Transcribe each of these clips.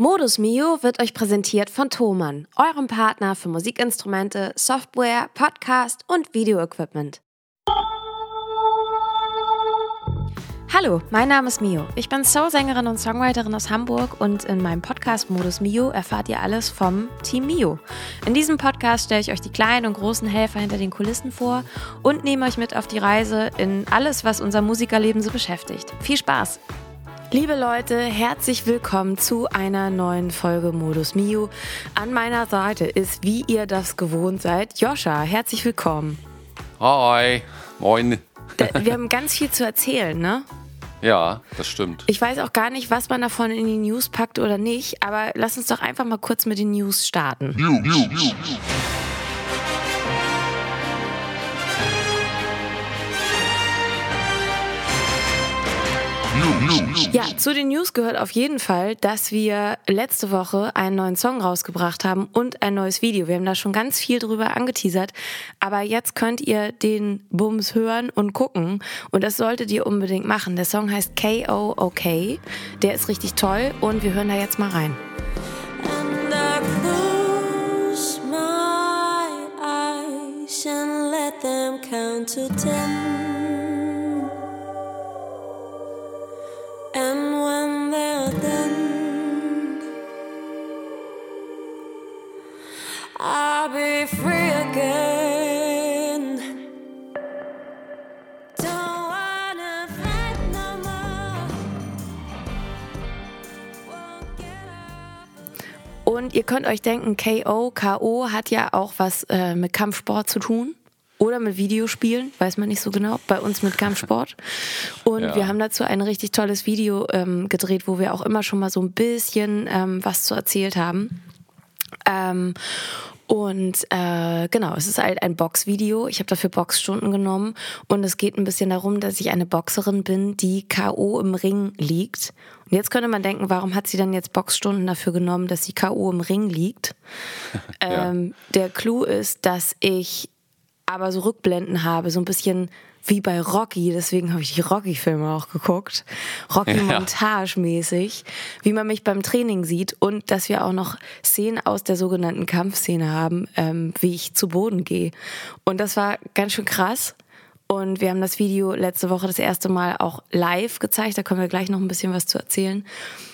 Modus Mio wird euch präsentiert von Thomann, eurem Partner für Musikinstrumente, Software, Podcast und Videoequipment. Hallo, mein Name ist Mio. Ich bin Soul-Sängerin und Songwriterin aus Hamburg und in meinem Podcast Modus Mio erfahrt ihr alles vom Team Mio. In diesem Podcast stelle ich euch die kleinen und großen Helfer hinter den Kulissen vor und nehme euch mit auf die Reise in alles, was unser Musikerleben so beschäftigt. Viel Spaß! Liebe Leute, herzlich willkommen zu einer neuen Folge Modus Mio. An meiner Seite ist, wie ihr das gewohnt seid, Joscha. Herzlich willkommen. Hi, moin. Wir haben ganz viel zu erzählen, ne? Ja, das stimmt. Ich weiß auch gar nicht, was man davon in die News packt oder nicht, aber lass uns doch einfach mal kurz mit den News starten. Ja, zu den News gehört auf jeden Fall, dass wir letzte Woche einen neuen Song rausgebracht haben und ein neues Video. Wir haben da schon ganz viel drüber angeteasert, aber jetzt könnt ihr den Bums hören und gucken und das solltet ihr unbedingt machen. Der Song heißt K.O.O.K., der ist richtig toll und wir hören da jetzt mal rein. And I close my eyes and let them count to 10. And when they're done, I'll be free again. Don't wanna fight no more. Won't get up. Und ihr könnt euch denken, K.O. hat ja auch was mit Kampfsport zu tun. Oder mit Videospielen, weiß man nicht so genau, bei uns mit Kampfsport. Und Ja. Wir haben dazu ein richtig tolles Video gedreht, wo wir auch immer schon mal so ein bisschen was zu erzählt haben. Genau, es ist halt ein Boxvideo. Ich habe dafür Boxstunden genommen und es geht ein bisschen darum, dass ich eine Boxerin bin, die K.O. im Ring liegt. Und jetzt könnte man denken, warum hat sie dann jetzt Boxstunden dafür genommen, dass sie K.O. im Ring liegt? Ja. Der Clou ist, dass ich aber so Rückblenden habe, so ein bisschen wie bei Rocky, deswegen habe ich die Rocky-Filme auch geguckt, Rocky-Montage-mäßig, wie man mich beim Training sieht und dass wir auch noch Szenen aus der sogenannten Kampfszene haben, wie ich zu Boden gehe. Und das war ganz schön krass. Und wir haben das Video letzte Woche das erste Mal auch live gezeigt, da können wir gleich noch ein bisschen was zu erzählen.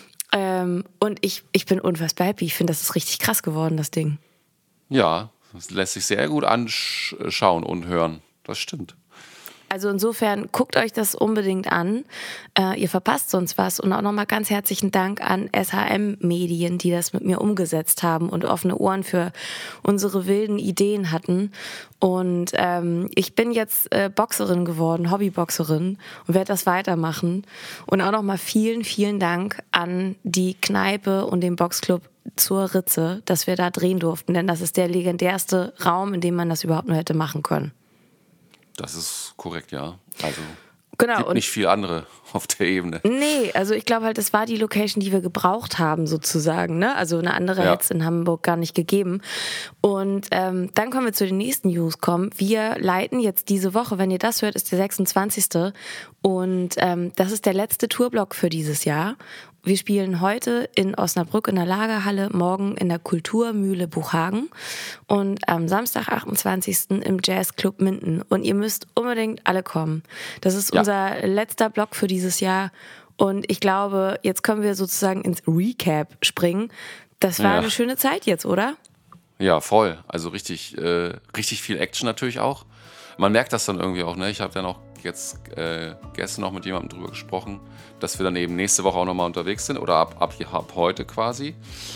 Und ich bin unfassbar happy, ich finde, das ist richtig krass geworden, das Ding. Ja, das lässt sich sehr gut anschauen und hören. Das stimmt. Also insofern, guckt euch das unbedingt an. Ihr verpasst sonst was. Und auch nochmal ganz herzlichen Dank an SHM-Medien, die das mit mir umgesetzt haben und offene Ohren für unsere wilden Ideen hatten. Und ich bin jetzt Boxerin geworden, Hobbyboxerin und werde das weitermachen. Und auch nochmal vielen, vielen Dank an die Kneipe und den Boxclub zur Ritze, dass wir da drehen durften. Denn das ist der legendärste Raum, in dem man das überhaupt nur hätte machen können. Das ist korrekt, ja. Also Genau, gibt und nicht viel andere auf der Ebene. nee, also ich glaube halt, das war die Location, die wir gebraucht haben sozusagen, ne? Also eine andere Ja. hätte es in Hamburg gar nicht gegeben. Und dann können wir zu den nächsten News kommen. Wir leiten jetzt diese Woche, wenn ihr das hört, ist der 26. Und das ist der letzte Tourblock für dieses Jahr. Wir spielen heute in Osnabrück in der Lagerhalle, morgen in der Kulturmühle Buchhagen und am Samstag, 28. im Jazzclub Minden. Und ihr müsst unbedingt alle kommen. Das ist Ja. unser letzter Block für dieses Jahr. Und ich glaube, jetzt können wir sozusagen ins Recap springen. Das war Ja. eine schöne Zeit jetzt, oder? Ja, voll. Also richtig viel Action natürlich auch. Man merkt das dann irgendwie auch, ne? Ich habe dann auch jetzt gestern noch mit jemandem drüber gesprochen, dass wir dann eben nächste Woche auch nochmal unterwegs sind oder ab heute quasi.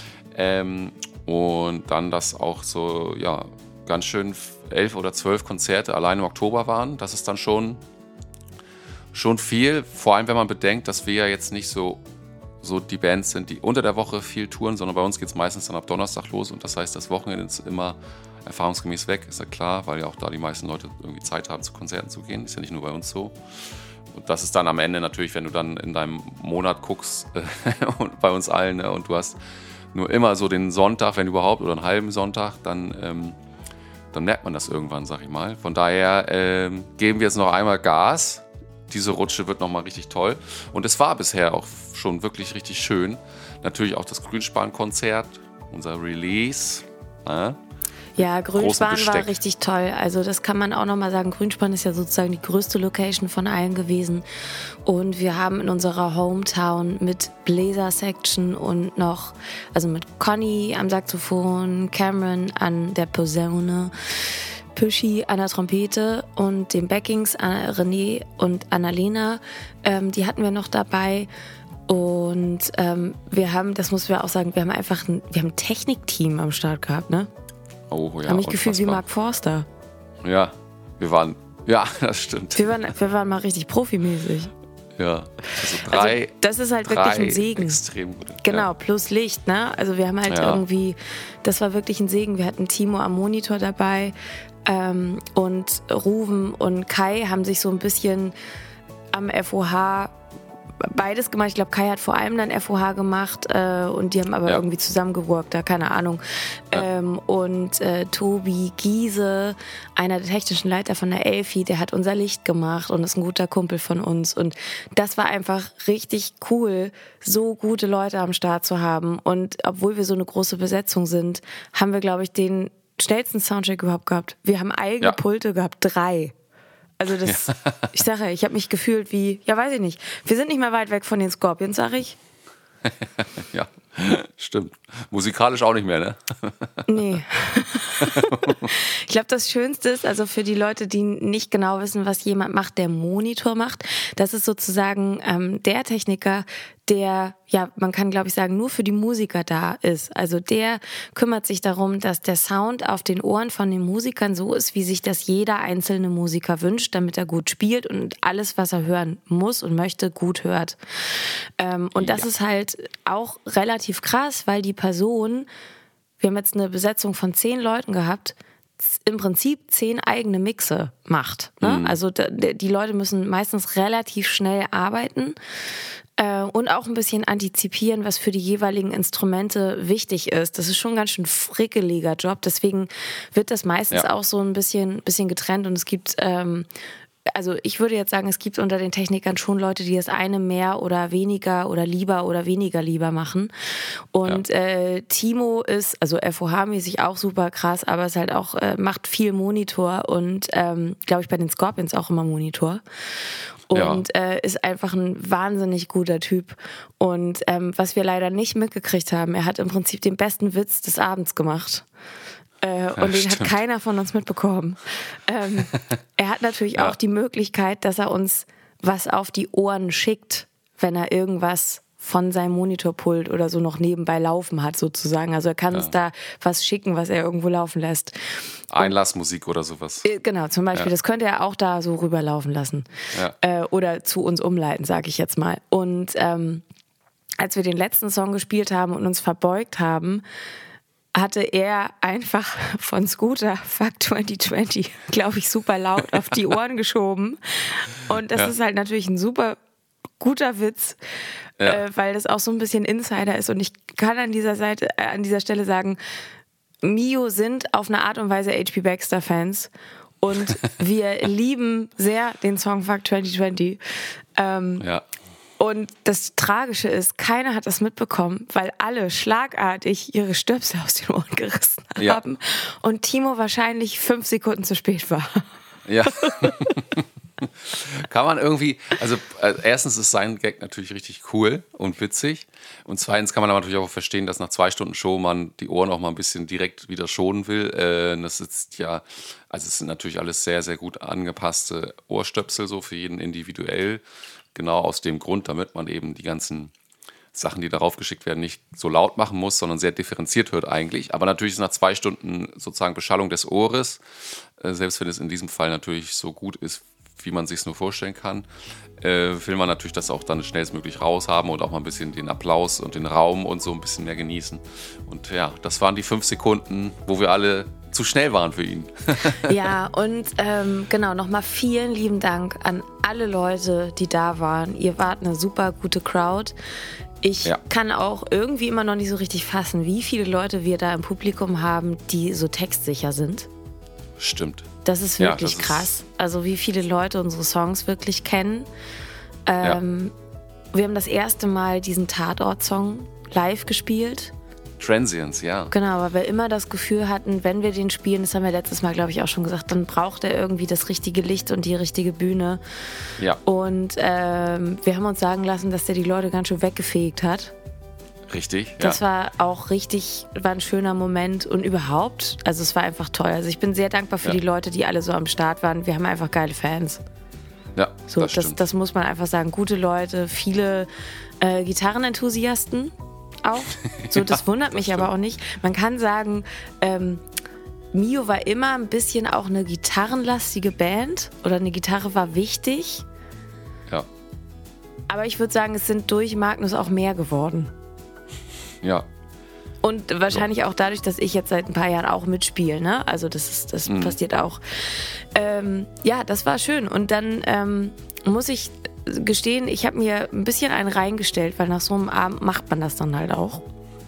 Und dann, dass auch so, ja, ganz schön 11 oder 12 Konzerte allein im Oktober waren. Das ist dann schon viel, vor allem wenn man bedenkt, dass wir ja jetzt nicht so die Bands sind, die unter der Woche viel touren, sondern bei uns geht es meistens dann ab Donnerstag los und das heißt, das Wochenende ist immer erfahrungsgemäß weg, ist ja klar, weil ja auch da die meisten Leute irgendwie Zeit haben, zu Konzerten zu gehen, ist ja nicht nur bei uns so. Und das ist dann am Ende natürlich, wenn du dann in deinem Monat guckst und bei uns allen, ne, und du hast nur immer so den Sonntag, wenn überhaupt, oder einen halben Sonntag, dann merkt man das irgendwann, sag ich mal. Von daher geben wir jetzt noch einmal Gas. Diese Rutsche wird nochmal richtig toll. Und es war bisher auch schon wirklich richtig schön. Natürlich auch das Grünspan-Konzert, unser Release. Ja, Grünspan war Besteck. richtig toll. Also das kann man auch nochmal sagen. Grünspan ist ja sozusagen die größte Location von allen gewesen. Und wir haben in unserer Hometown mit Bläser-Section und noch, also mit Conny am Saxophon, Cameron an der Posaune, Püschi an der Trompete und den Backings, René und Annalena, die hatten wir noch dabei. Und wir haben, das muss wir auch sagen, wir haben ein Technikteam am Start gehabt, ne? Oh ja, Ich habe mich gefühlt wie unfassbar. Mark Forster. Ja, das stimmt. Wir waren mal richtig profimäßig. Ja, also drei, das ist halt wirklich ein drei Segen. extrem gute. Genau, Ja. plus Licht, ne? Also wir haben halt Ja. irgendwie, das war wirklich ein Segen. Wir hatten Timo am Monitor dabei und Ruven und Kai haben sich so ein bisschen am FOH beides gemacht. Ich glaube, Kai hat vor allem dann FOH gemacht und die haben aber Ja. irgendwie zusammengeworkt, da keine Ahnung. Ja. Und Tobi Giese, einer der technischen Leiter von der Elfi, der hat unser Licht gemacht und ist ein guter Kumpel von uns. Und das war einfach richtig cool, so gute Leute am Start zu haben. Und obwohl wir so eine große Besetzung sind, haben wir, glaube ich, den schnellsten Soundcheck überhaupt gehabt. Wir haben eigene Ja. Pulte gehabt, 3. Also das, ich sage, ich habe mich gefühlt wie, ja weiß ich nicht, wir sind nicht mehr weit weg von den Scorpions, sag ich. Ja, stimmt. Musikalisch auch nicht mehr, ne? Nee. Ich glaube, das Schönste ist, also für die Leute, die nicht genau wissen, was jemand macht, der Monitor macht, das ist sozusagen der Techniker, der, ja, man kann glaube ich sagen, nur für die Musiker da ist. Also der kümmert sich darum, dass der Sound auf den Ohren von den Musikern so ist, wie sich das jeder einzelne Musiker wünscht, damit er gut spielt und alles, was er hören muss und möchte, gut hört. Und das ist halt auch relativ krass, weil die Person, wir haben jetzt eine Besetzung von 10 Leuten gehabt, im Prinzip 10 eigene Mixe macht. Ne? Also die Leute müssen meistens relativ schnell arbeiten und auch ein bisschen antizipieren, was für die jeweiligen Instrumente wichtig ist. Das ist schon ein ganz schön frickeliger Job, deswegen wird das meistens auch so ein bisschen getrennt und es gibt also ich würde jetzt sagen, es gibt unter den Technikern schon Leute, die das eine mehr oder weniger oder lieber oder weniger lieber machen. Und Timo ist, also FOH-mäßig auch super krass, aber ist halt auch, macht viel Monitor und glaube ich bei den Scorpions auch immer Monitor. Und ist einfach ein wahnsinnig guter Typ. Und was wir leider nicht mitgekriegt haben, er hat im Prinzip den besten Witz des Abends gemacht. Und den hat keiner von uns mitbekommen. Er hat natürlich auch die Möglichkeit, dass er uns was auf die Ohren schickt, wenn er irgendwas von seinem Monitorpult oder so noch nebenbei laufen hat, sozusagen. Also er kann uns da was schicken, was er irgendwo laufen lässt. Einlassmusik oder sowas. Genau, zum Beispiel. Das könnte er auch da so rüberlaufen lassen. Ja. Oder zu uns umleiten, sage ich jetzt mal. Und als wir den letzten Song gespielt haben und uns verbeugt haben, hatte er einfach von Scooter Fuck 2020, glaube ich, super laut auf die Ohren geschoben. Und das ist halt natürlich ein super guter Witz, weil das auch so ein bisschen Insider ist. Und ich kann an dieser Stelle sagen, Mio sind auf eine Art und Weise H.P. Baxter-Fans. Und wir lieben sehr den Song Fuck 2020. Und das Tragische ist, keiner hat das mitbekommen, weil alle schlagartig ihre Stöpsel aus den Ohren gerissen haben und Timo wahrscheinlich 5 Sekunden zu spät war. Ja. Kann man irgendwie, also erstens ist sein Gag natürlich richtig cool und witzig und zweitens kann man aber natürlich auch verstehen, dass nach 2 Stunden Show man die Ohren auch mal ein bisschen direkt wieder schonen will. Das ist ja, also es sind natürlich alles sehr, sehr gut angepasste Ohrstöpsel so für jeden individuell. Genau aus dem Grund, damit man eben die ganzen Sachen, die darauf geschickt werden, nicht so laut machen muss, sondern sehr differenziert hört eigentlich. Aber natürlich ist nach 2 Stunden sozusagen Beschallung des Ohres, selbst wenn es in diesem Fall natürlich so gut ist, wie man sich es nur vorstellen kann, will man natürlich das auch dann schnellstmöglich raushaben und auch mal ein bisschen den Applaus und den Raum und so ein bisschen mehr genießen. Und ja, das waren die 5 Sekunden, wo wir alle zu schnell waren für ihn. Ja, und genau, nochmal vielen lieben Dank an alle Leute, die da waren. Ihr wart eine super gute Crowd. Ich kann auch irgendwie immer noch nicht so richtig fassen, wie viele Leute wir da im Publikum haben, die so textsicher sind. Stimmt. Das ist wirklich krass. Also wie viele Leute unsere Songs wirklich kennen. Wir haben das erste Mal diesen Tatort-Song live gespielt. Transients, ja. Genau, weil wir immer das Gefühl hatten, wenn wir den spielen, das haben wir letztes Mal, glaube ich, auch schon gesagt, dann braucht er irgendwie das richtige Licht und die richtige Bühne. Ja, Und wir haben uns sagen lassen, dass der die Leute ganz schön weggefegt hat. richtig. Das Ja. war auch richtig, war ein schöner Moment und überhaupt, also es war einfach toll. Also ich bin sehr dankbar für Ja. die Leute, die alle so am Start waren. Wir haben einfach geile Fans. Ja, So, das stimmt. das muss man einfach sagen. Gute Leute, viele Gitarrenenthusiasten auch. So, das wundert mich aber auch nicht. Man kann sagen, Mio war immer ein bisschen auch eine gitarrenlastige Band oder eine Gitarre war wichtig. Ja, Aber ich würde sagen, es sind durch Magnus auch mehr geworden. ja. Und wahrscheinlich auch dadurch, dass ich jetzt seit ein paar Jahren auch mitspiele, ne? Also das passiert auch. Ja, das war schön. Und dann muss ich gestehen, ich habe mir ein bisschen einen reingestellt, weil nach so einem Abend macht man das dann halt auch.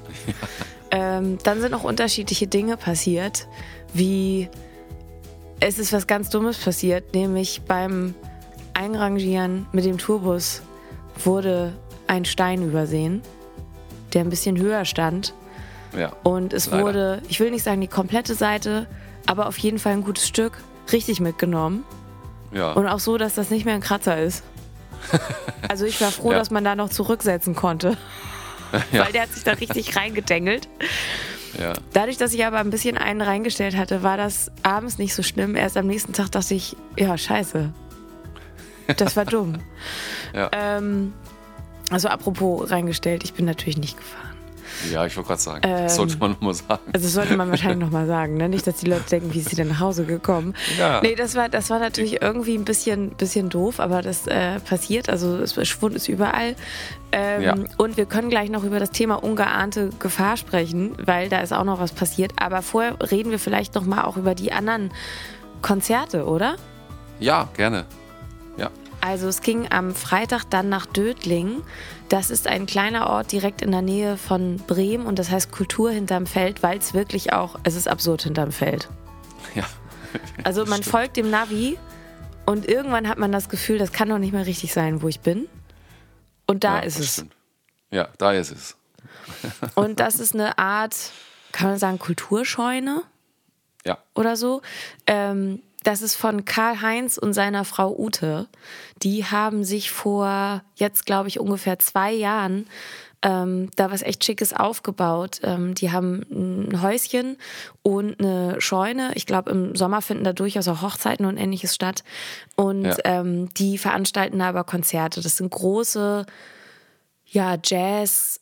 Dann sind auch unterschiedliche Dinge passiert, wie es ist was ganz Dummes passiert, nämlich beim Einrangieren mit dem Tourbus wurde ein Stein übersehen, der ein bisschen höher stand. Ja. Und es Leider. wurde, ich will nicht sagen die komplette Seite, aber auf jeden Fall ein gutes Stück richtig mitgenommen. Ja. Und auch so, dass das nicht mehr ein Kratzer ist. Also ich war froh, Ja. dass man da noch zurücksetzen konnte, Ja. weil der hat sich da richtig reingedengelt. Ja. Dadurch, dass ich aber ein bisschen einen reingestellt hatte, war das abends nicht so schlimm. Erst am nächsten Tag dachte ich, ja, scheiße. Das war dumm. Ja. Also apropos reingestellt, ich bin natürlich nicht gefahren. Ja, ich wollte gerade sagen, das sollte man nur mal sagen. Also das sollte man wahrscheinlich nochmal sagen, ne? Nicht, dass die Leute denken, wie ist sie denn nach Hause gekommen? Ja. Nee, das war natürlich irgendwie ein bisschen doof, aber das passiert, also Schwund ist überall. Ja. Und wir können gleich noch über das Thema ungeahnte Gefahr sprechen, weil da ist auch noch was passiert. Aber vorher reden wir vielleicht noch mal auch über die anderen Konzerte, oder? Ja, gerne. Ja. Also es ging am Freitag dann nach Dödling. Das ist ein kleiner Ort direkt in der Nähe von Bremen und das heißt Kultur hinterm Feld, weil es wirklich auch, es ist absurd hinterm Feld. Ja. Also man Stimmt. folgt dem Navi und irgendwann hat man das Gefühl, das kann doch nicht mehr richtig sein, wo ich bin. Und da Ja, ist das es. stimmt. Ja, da ist es. Und das ist eine Art, kann man sagen, Kulturscheune Ja. oder so. Das ist von Karl-Heinz und seiner Frau Ute. Die haben sich vor jetzt, glaube ich, ungefähr 2 Jahren da was echt Schickes aufgebaut. Die haben ein Häuschen und eine Scheune. Ich glaube, im Sommer finden da durchaus auch Hochzeiten und Ähnliches statt. Und Ja. die veranstalten da aber Konzerte. Das sind große, ja, Jazz,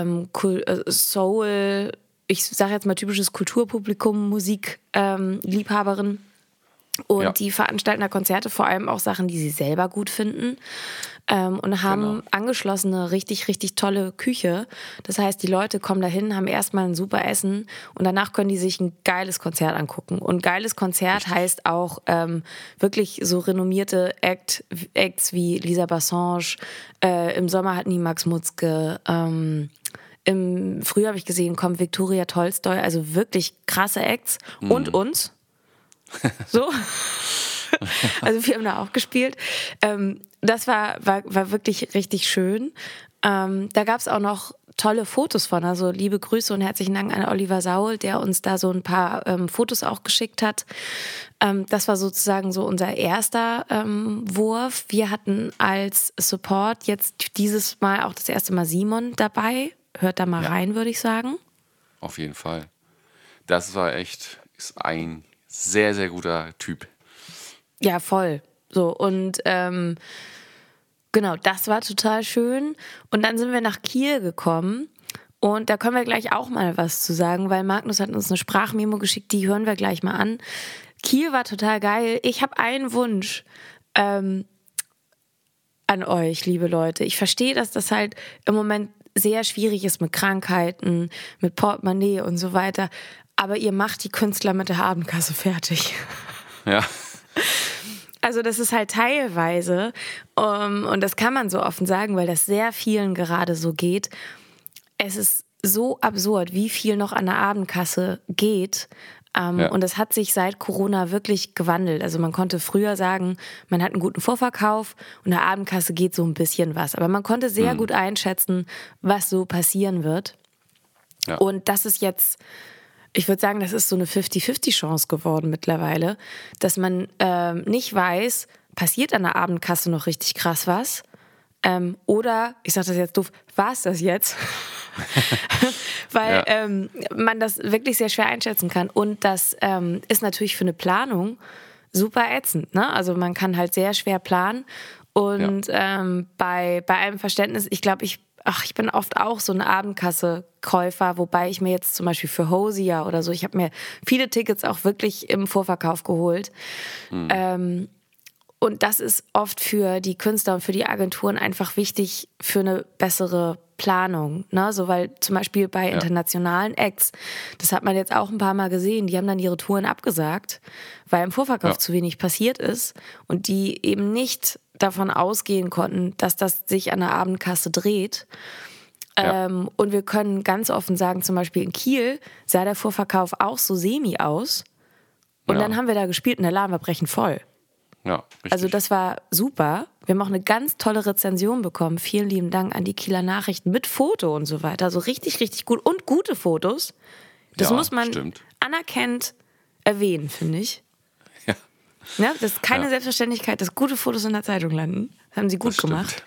Soul, ich sage jetzt mal typisches Kulturpublikum, Musik, Liebhaberin. Und Ja. die veranstalten da Konzerte, vor allem auch Sachen, die sie selber gut finden. Und haben Genau. angeschlossene, richtig, richtig tolle Küche. Das heißt, die Leute kommen dahin, haben erstmal ein super Essen und danach können die sich ein geiles Konzert angucken. Und geiles Konzert heißt auch wirklich so renommierte Acts wie Lisa Bassange. Im Sommer hatten die Max Mutzke. Im Frühjahr habe ich gesehen, kommt Viktoria Tolstoi. Also wirklich krasse Acts. Und uns. So. Also wir haben da auch gespielt. Das war wirklich richtig schön. Da gab es auch noch tolle Fotos von. Also liebe Grüße und herzlichen Dank an Oliver Saul, der uns da so ein paar Fotos auch geschickt hat. Das war sozusagen so unser erster Wurf. Wir hatten als Support jetzt dieses Mal auch das erste Mal Simon dabei. Hört da mal rein, würde ich sagen. Auf jeden Fall. Das war echt, ist ein sehr, sehr guter Typ. Ja, voll. So, und genau, das war total schön. Und dann sind wir nach Kiel gekommen. Und da können wir gleich auch mal was zu sagen, weil Magnus hat uns eine Sprachmemo geschickt, die hören wir gleich mal an. Kiel war total geil. Ich habe einen Wunsch an euch, liebe Leute. Ich verstehe, dass das halt im Moment sehr schwierig ist mit Krankheiten, mit Portemonnaie und so weiter. Aber ihr macht die Künstler mit der Abendkasse fertig. Ja. Also das ist halt teilweise, und das kann man so offen sagen, weil das sehr vielen gerade so geht, es ist so absurd, wie viel noch an der Abendkasse geht. Und das hat sich seit Corona wirklich gewandelt. Also man konnte früher sagen, man hat einen guten Vorverkauf und der Abendkasse geht so ein bisschen was. Aber man konnte sehr gut einschätzen, was so passieren wird. Ja. Und das ist jetzt, ich würde sagen, das ist so eine 50-50-Chance geworden mittlerweile, dass man nicht weiß, passiert an der Abendkasse noch richtig krass was? Oder, ich sage das jetzt doof, war es das jetzt? Weil man das wirklich sehr schwer einschätzen kann. Und das ist natürlich für eine Planung super ätzend. Ne? Also man kann halt sehr schwer planen. Und bei einem Verständnis, ich glaube, ich bin oft auch so ein Abendkasse-Käufer, wobei ich mir jetzt zum Beispiel für Hosier oder so, ich habe mir viele Tickets auch wirklich im Vorverkauf geholt. Und das ist oft für die Künstler und für die Agenturen einfach wichtig für eine bessere Planung. Ne? So, weil zum Beispiel bei internationalen Acts, das hat man jetzt auch ein paar Mal gesehen, die haben dann ihre Touren abgesagt, weil im Vorverkauf zu wenig passiert ist und die eben nicht davon ausgehen konnten, dass das sich an der Abendkasse dreht. Und wir können ganz offen sagen, zum Beispiel in Kiel sah der Vorverkauf auch so semi aus. Und dann haben wir da gespielt und der Laden war brechend voll. Ja, richtig. Also das war super. Wir haben auch eine ganz tolle Rezension bekommen. Vielen lieben Dank an die Kieler Nachrichten mit Foto und so weiter. Also richtig, richtig gut. Und gute Fotos. Das muss man anerkennt erwähnen, finde ich. Ja. Ja, das ist keine Selbstverständlichkeit, dass gute Fotos in der Zeitung landen. Das haben sie gut gemacht.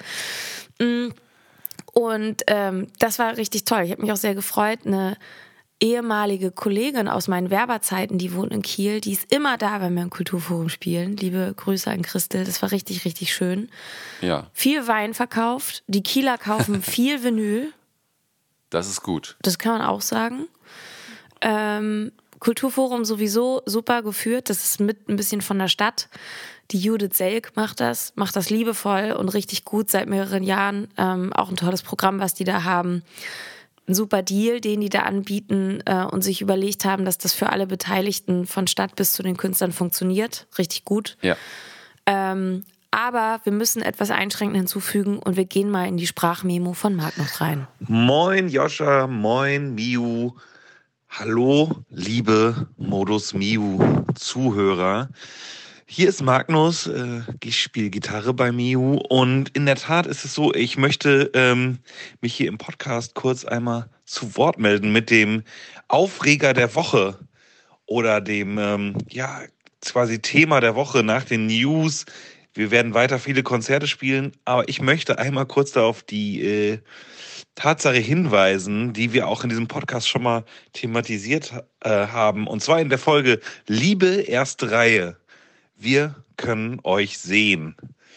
Und das war richtig toll. Ich habe mich auch sehr gefreut. Eine ehemalige Kollegin aus meinen Werberzeiten, die wohnt in Kiel, die ist immer da, wenn wir im Kulturforum spielen. Liebe Grüße an Christel, das war richtig, richtig schön. Ja. Viel Wein verkauft, die Kieler kaufen viel Vinyl. Das ist gut. Das kann man auch sagen. Kulturforum sowieso super geführt, das ist mit ein bisschen von der Stadt. Die Judith Selk macht das liebevoll und richtig gut seit mehreren Jahren. Auch ein tolles Programm, was die da haben. Ein super Deal, den die da anbieten und sich überlegt haben, dass das für alle Beteiligten von Stadt bis zu den Künstlern funktioniert. Richtig gut. Ja. Aber wir müssen etwas einschränkend hinzufügen und wir gehen mal in die Sprachmemo von Magnus rein. Moin Joscha, moin Miu. Hallo, liebe Modus Miu Zuhörer. Hier ist Magnus, ich spiele Gitarre bei Miu und in der Tat ist es so, ich möchte mich hier im Podcast kurz einmal zu Wort melden mit dem Aufreger der Woche oder dem quasi Thema der Woche nach den News. Wir werden weiter viele Konzerte spielen, aber ich möchte einmal kurz darauf die Tatsache hinweisen, die wir auch in diesem Podcast schon mal thematisiert haben, und zwar in der Folge Liebe erste Reihe. Wir können euch sehen.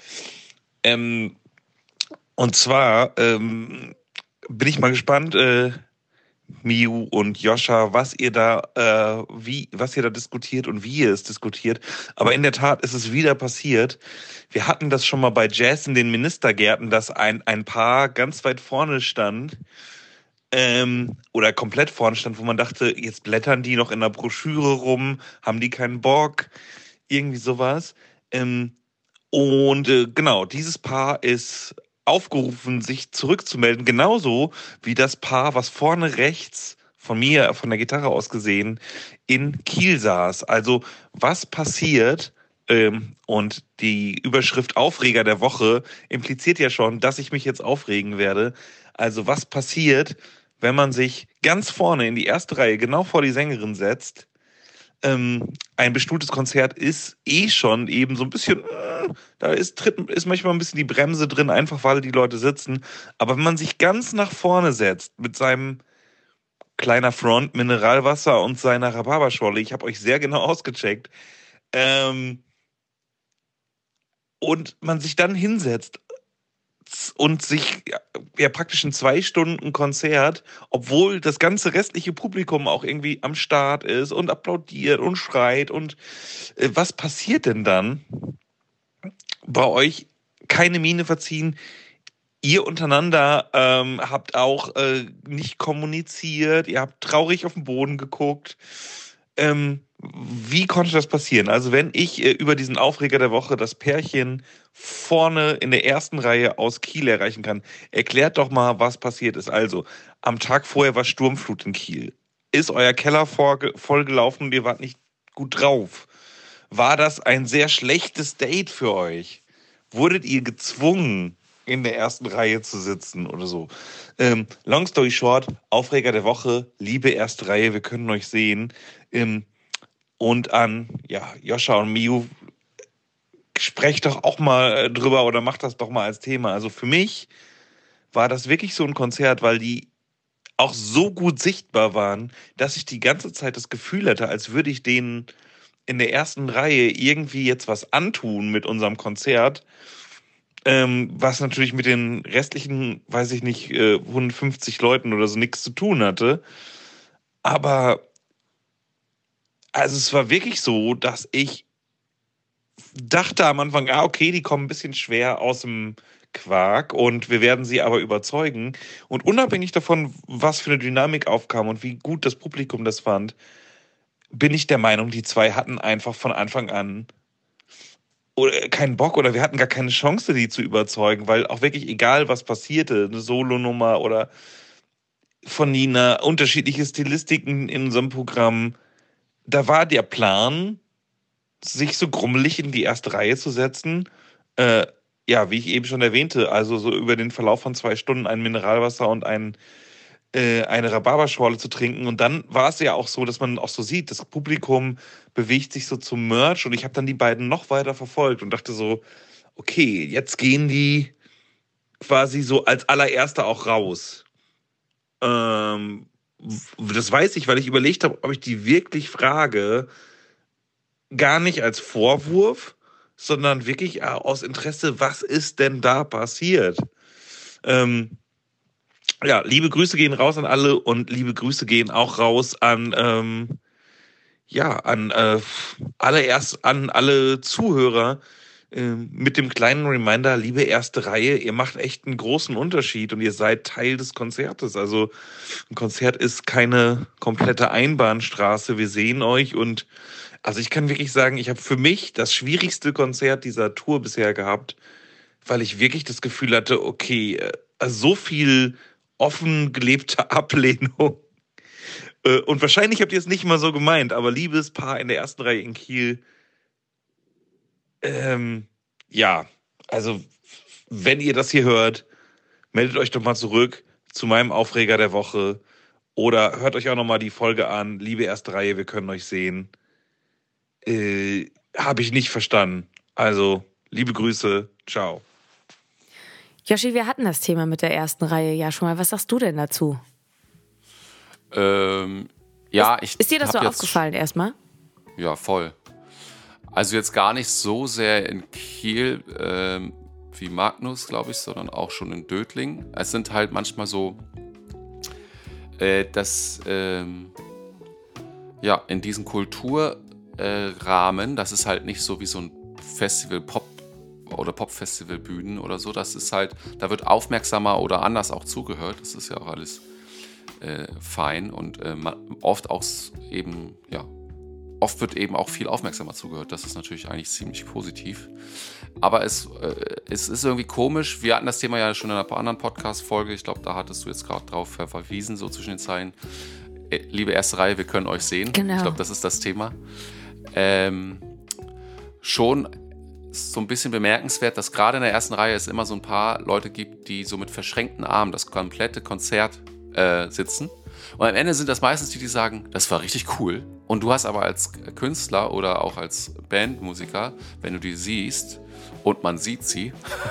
Und zwar bin ich mal gespannt, Miu und Joscha, was ihr da diskutiert und wie ihr es diskutiert. Aber in der Tat ist es wieder passiert. Wir hatten das schon mal bei Jazz in den Ministergärten, dass ein Paar ganz weit vorne stand, oder komplett vorne stand, wo man dachte, jetzt blättern die noch in der Broschüre rum, haben die keinen Bock, irgendwie sowas. Genau, dieses Paar ist aufgerufen, sich zurückzumelden, genauso wie das Paar, was vorne rechts von mir, von der Gitarre aus gesehen, in Kiel saß. Also was passiert, und die Überschrift Aufreger der Woche impliziert ja schon, dass ich mich jetzt aufregen werde. Also was passiert, wenn man sich ganz vorne in die erste Reihe, genau vor die Sängerin setzt? Ein bestuhltes Konzert ist schon eben so ein bisschen, da ist manchmal ein bisschen die Bremse drin, einfach weil die Leute sitzen. Aber wenn man sich ganz nach vorne setzt mit seinem kleiner Front, Mineralwasser und seiner Rhabarberscholle, ich habe euch sehr genau ausgecheckt, und man sich dann hinsetzt und sich praktisch ein 2 Stunden Konzert, obwohl das ganze restliche Publikum auch irgendwie am Start ist und applaudiert und schreit und was passiert denn dann? Bei euch keine Miene verziehen. Ihr untereinander habt auch nicht kommuniziert, ihr habt traurig auf den Boden geguckt. Wie konnte das passieren? Also wenn ich über diesen Aufreger der Woche das Pärchen vorne in der ersten Reihe aus Kiel erreichen kann, erklärt doch mal, was passiert ist. Also am Tag vorher war Sturmflut in Kiel. ist euer Keller vollgelaufen und ihr wart nicht gut drauf? War das ein sehr schlechtes Date für euch? Wurdet ihr gezwungen, in der ersten Reihe zu sitzen oder so? Long story short, Aufreger der Woche, liebe erste Reihe, wir können euch sehen. Und an Joscha und Miu, sprecht doch auch mal drüber oder macht das doch mal als Thema. Also für mich war das wirklich so ein Konzert, weil die auch so gut sichtbar waren, dass ich die ganze Zeit das Gefühl hatte, als würde ich denen in der ersten Reihe irgendwie jetzt was antun mit unserem Konzert, was natürlich mit den restlichen, weiß ich nicht, 150 Leuten oder so nichts zu tun hatte. Aber also es war wirklich so, dass ich dachte am Anfang, okay, die kommen ein bisschen schwer aus dem Quark und wir werden sie aber überzeugen. Und unabhängig davon, was für eine Dynamik aufkam und wie gut das Publikum das fand, bin ich der Meinung, die zwei hatten einfach von Anfang an keinen Bock oder wir hatten gar keine Chance, die zu überzeugen, weil auch wirklich egal, was passierte, eine Solonummer oder von Nina, unterschiedliche Stilistiken in unserem Programm, da war der Plan, sich so grummelig in die erste Reihe zu setzen, wie ich eben schon erwähnte, also so über den Verlauf von 2 Stunden ein Mineralwasser und eine Rhabarberschorle zu trinken. Und dann war es ja auch so, dass man auch so sieht, das Publikum bewegt sich so zum Merch und ich habe dann die beiden noch weiter verfolgt und dachte so, okay, jetzt gehen die quasi so als allererster auch raus. Das weiß ich, weil ich überlegt habe, ob ich die wirklich frage, gar nicht als Vorwurf, sondern wirklich aus Interesse, was ist denn da passiert? Liebe Grüße gehen raus an alle und liebe Grüße gehen auch raus an alle Zuhörer mit dem kleinen Reminder, liebe erste Reihe, ihr macht echt einen großen Unterschied und ihr seid Teil des Konzertes. Also ein Konzert ist keine komplette Einbahnstraße. Wir sehen euch und also ich kann wirklich sagen, ich habe für mich das schwierigste Konzert dieser Tour bisher gehabt, weil ich wirklich das Gefühl hatte, okay, so viel offen gelebte Ablehnung. Und wahrscheinlich habt ihr es nicht mal so gemeint, aber liebes Paar in der ersten Reihe in Kiel, also wenn ihr das hier hört, meldet euch doch mal zurück zu meinem Aufreger der Woche oder hört euch auch nochmal die Folge an, liebe erste Reihe, wir können euch sehen. Habe ich nicht verstanden. Also, liebe Grüße, ciao. Joshi, wir hatten das Thema mit der ersten Reihe ja schon mal. Was sagst du denn dazu? Ist dir das so aufgefallen erstmal? Ja, voll. Also jetzt gar nicht so sehr in Kiel wie Magnus, glaube ich, sondern auch schon in Dötling. Es sind halt manchmal so, dass in diesen Kulturrahmen, das ist halt nicht so wie so ein Festival oder Pop-Festival-Bühnen oder so, das ist halt, da wird aufmerksamer oder anders auch zugehört, das ist ja auch alles fein und oft wird eben auch viel aufmerksamer zugehört, das ist natürlich eigentlich ziemlich positiv, aber es ist irgendwie komisch, wir hatten das Thema ja schon in einer anderen Podcast-Folge, ich glaube, da hattest du jetzt gerade drauf verwiesen, so zwischen den Zeilen, liebe erste Reihe, wir können euch sehen, genau. Ich glaube, das ist das Thema. Schon so ein bisschen bemerkenswert, dass gerade in der ersten Reihe es immer so ein paar Leute gibt, die so mit verschränkten Armen das komplette Konzert sitzen. Und am Ende sind das meistens die sagen, das war richtig cool. Und du hast aber als Künstler oder auch als Bandmusiker, wenn du die siehst und man sieht sie,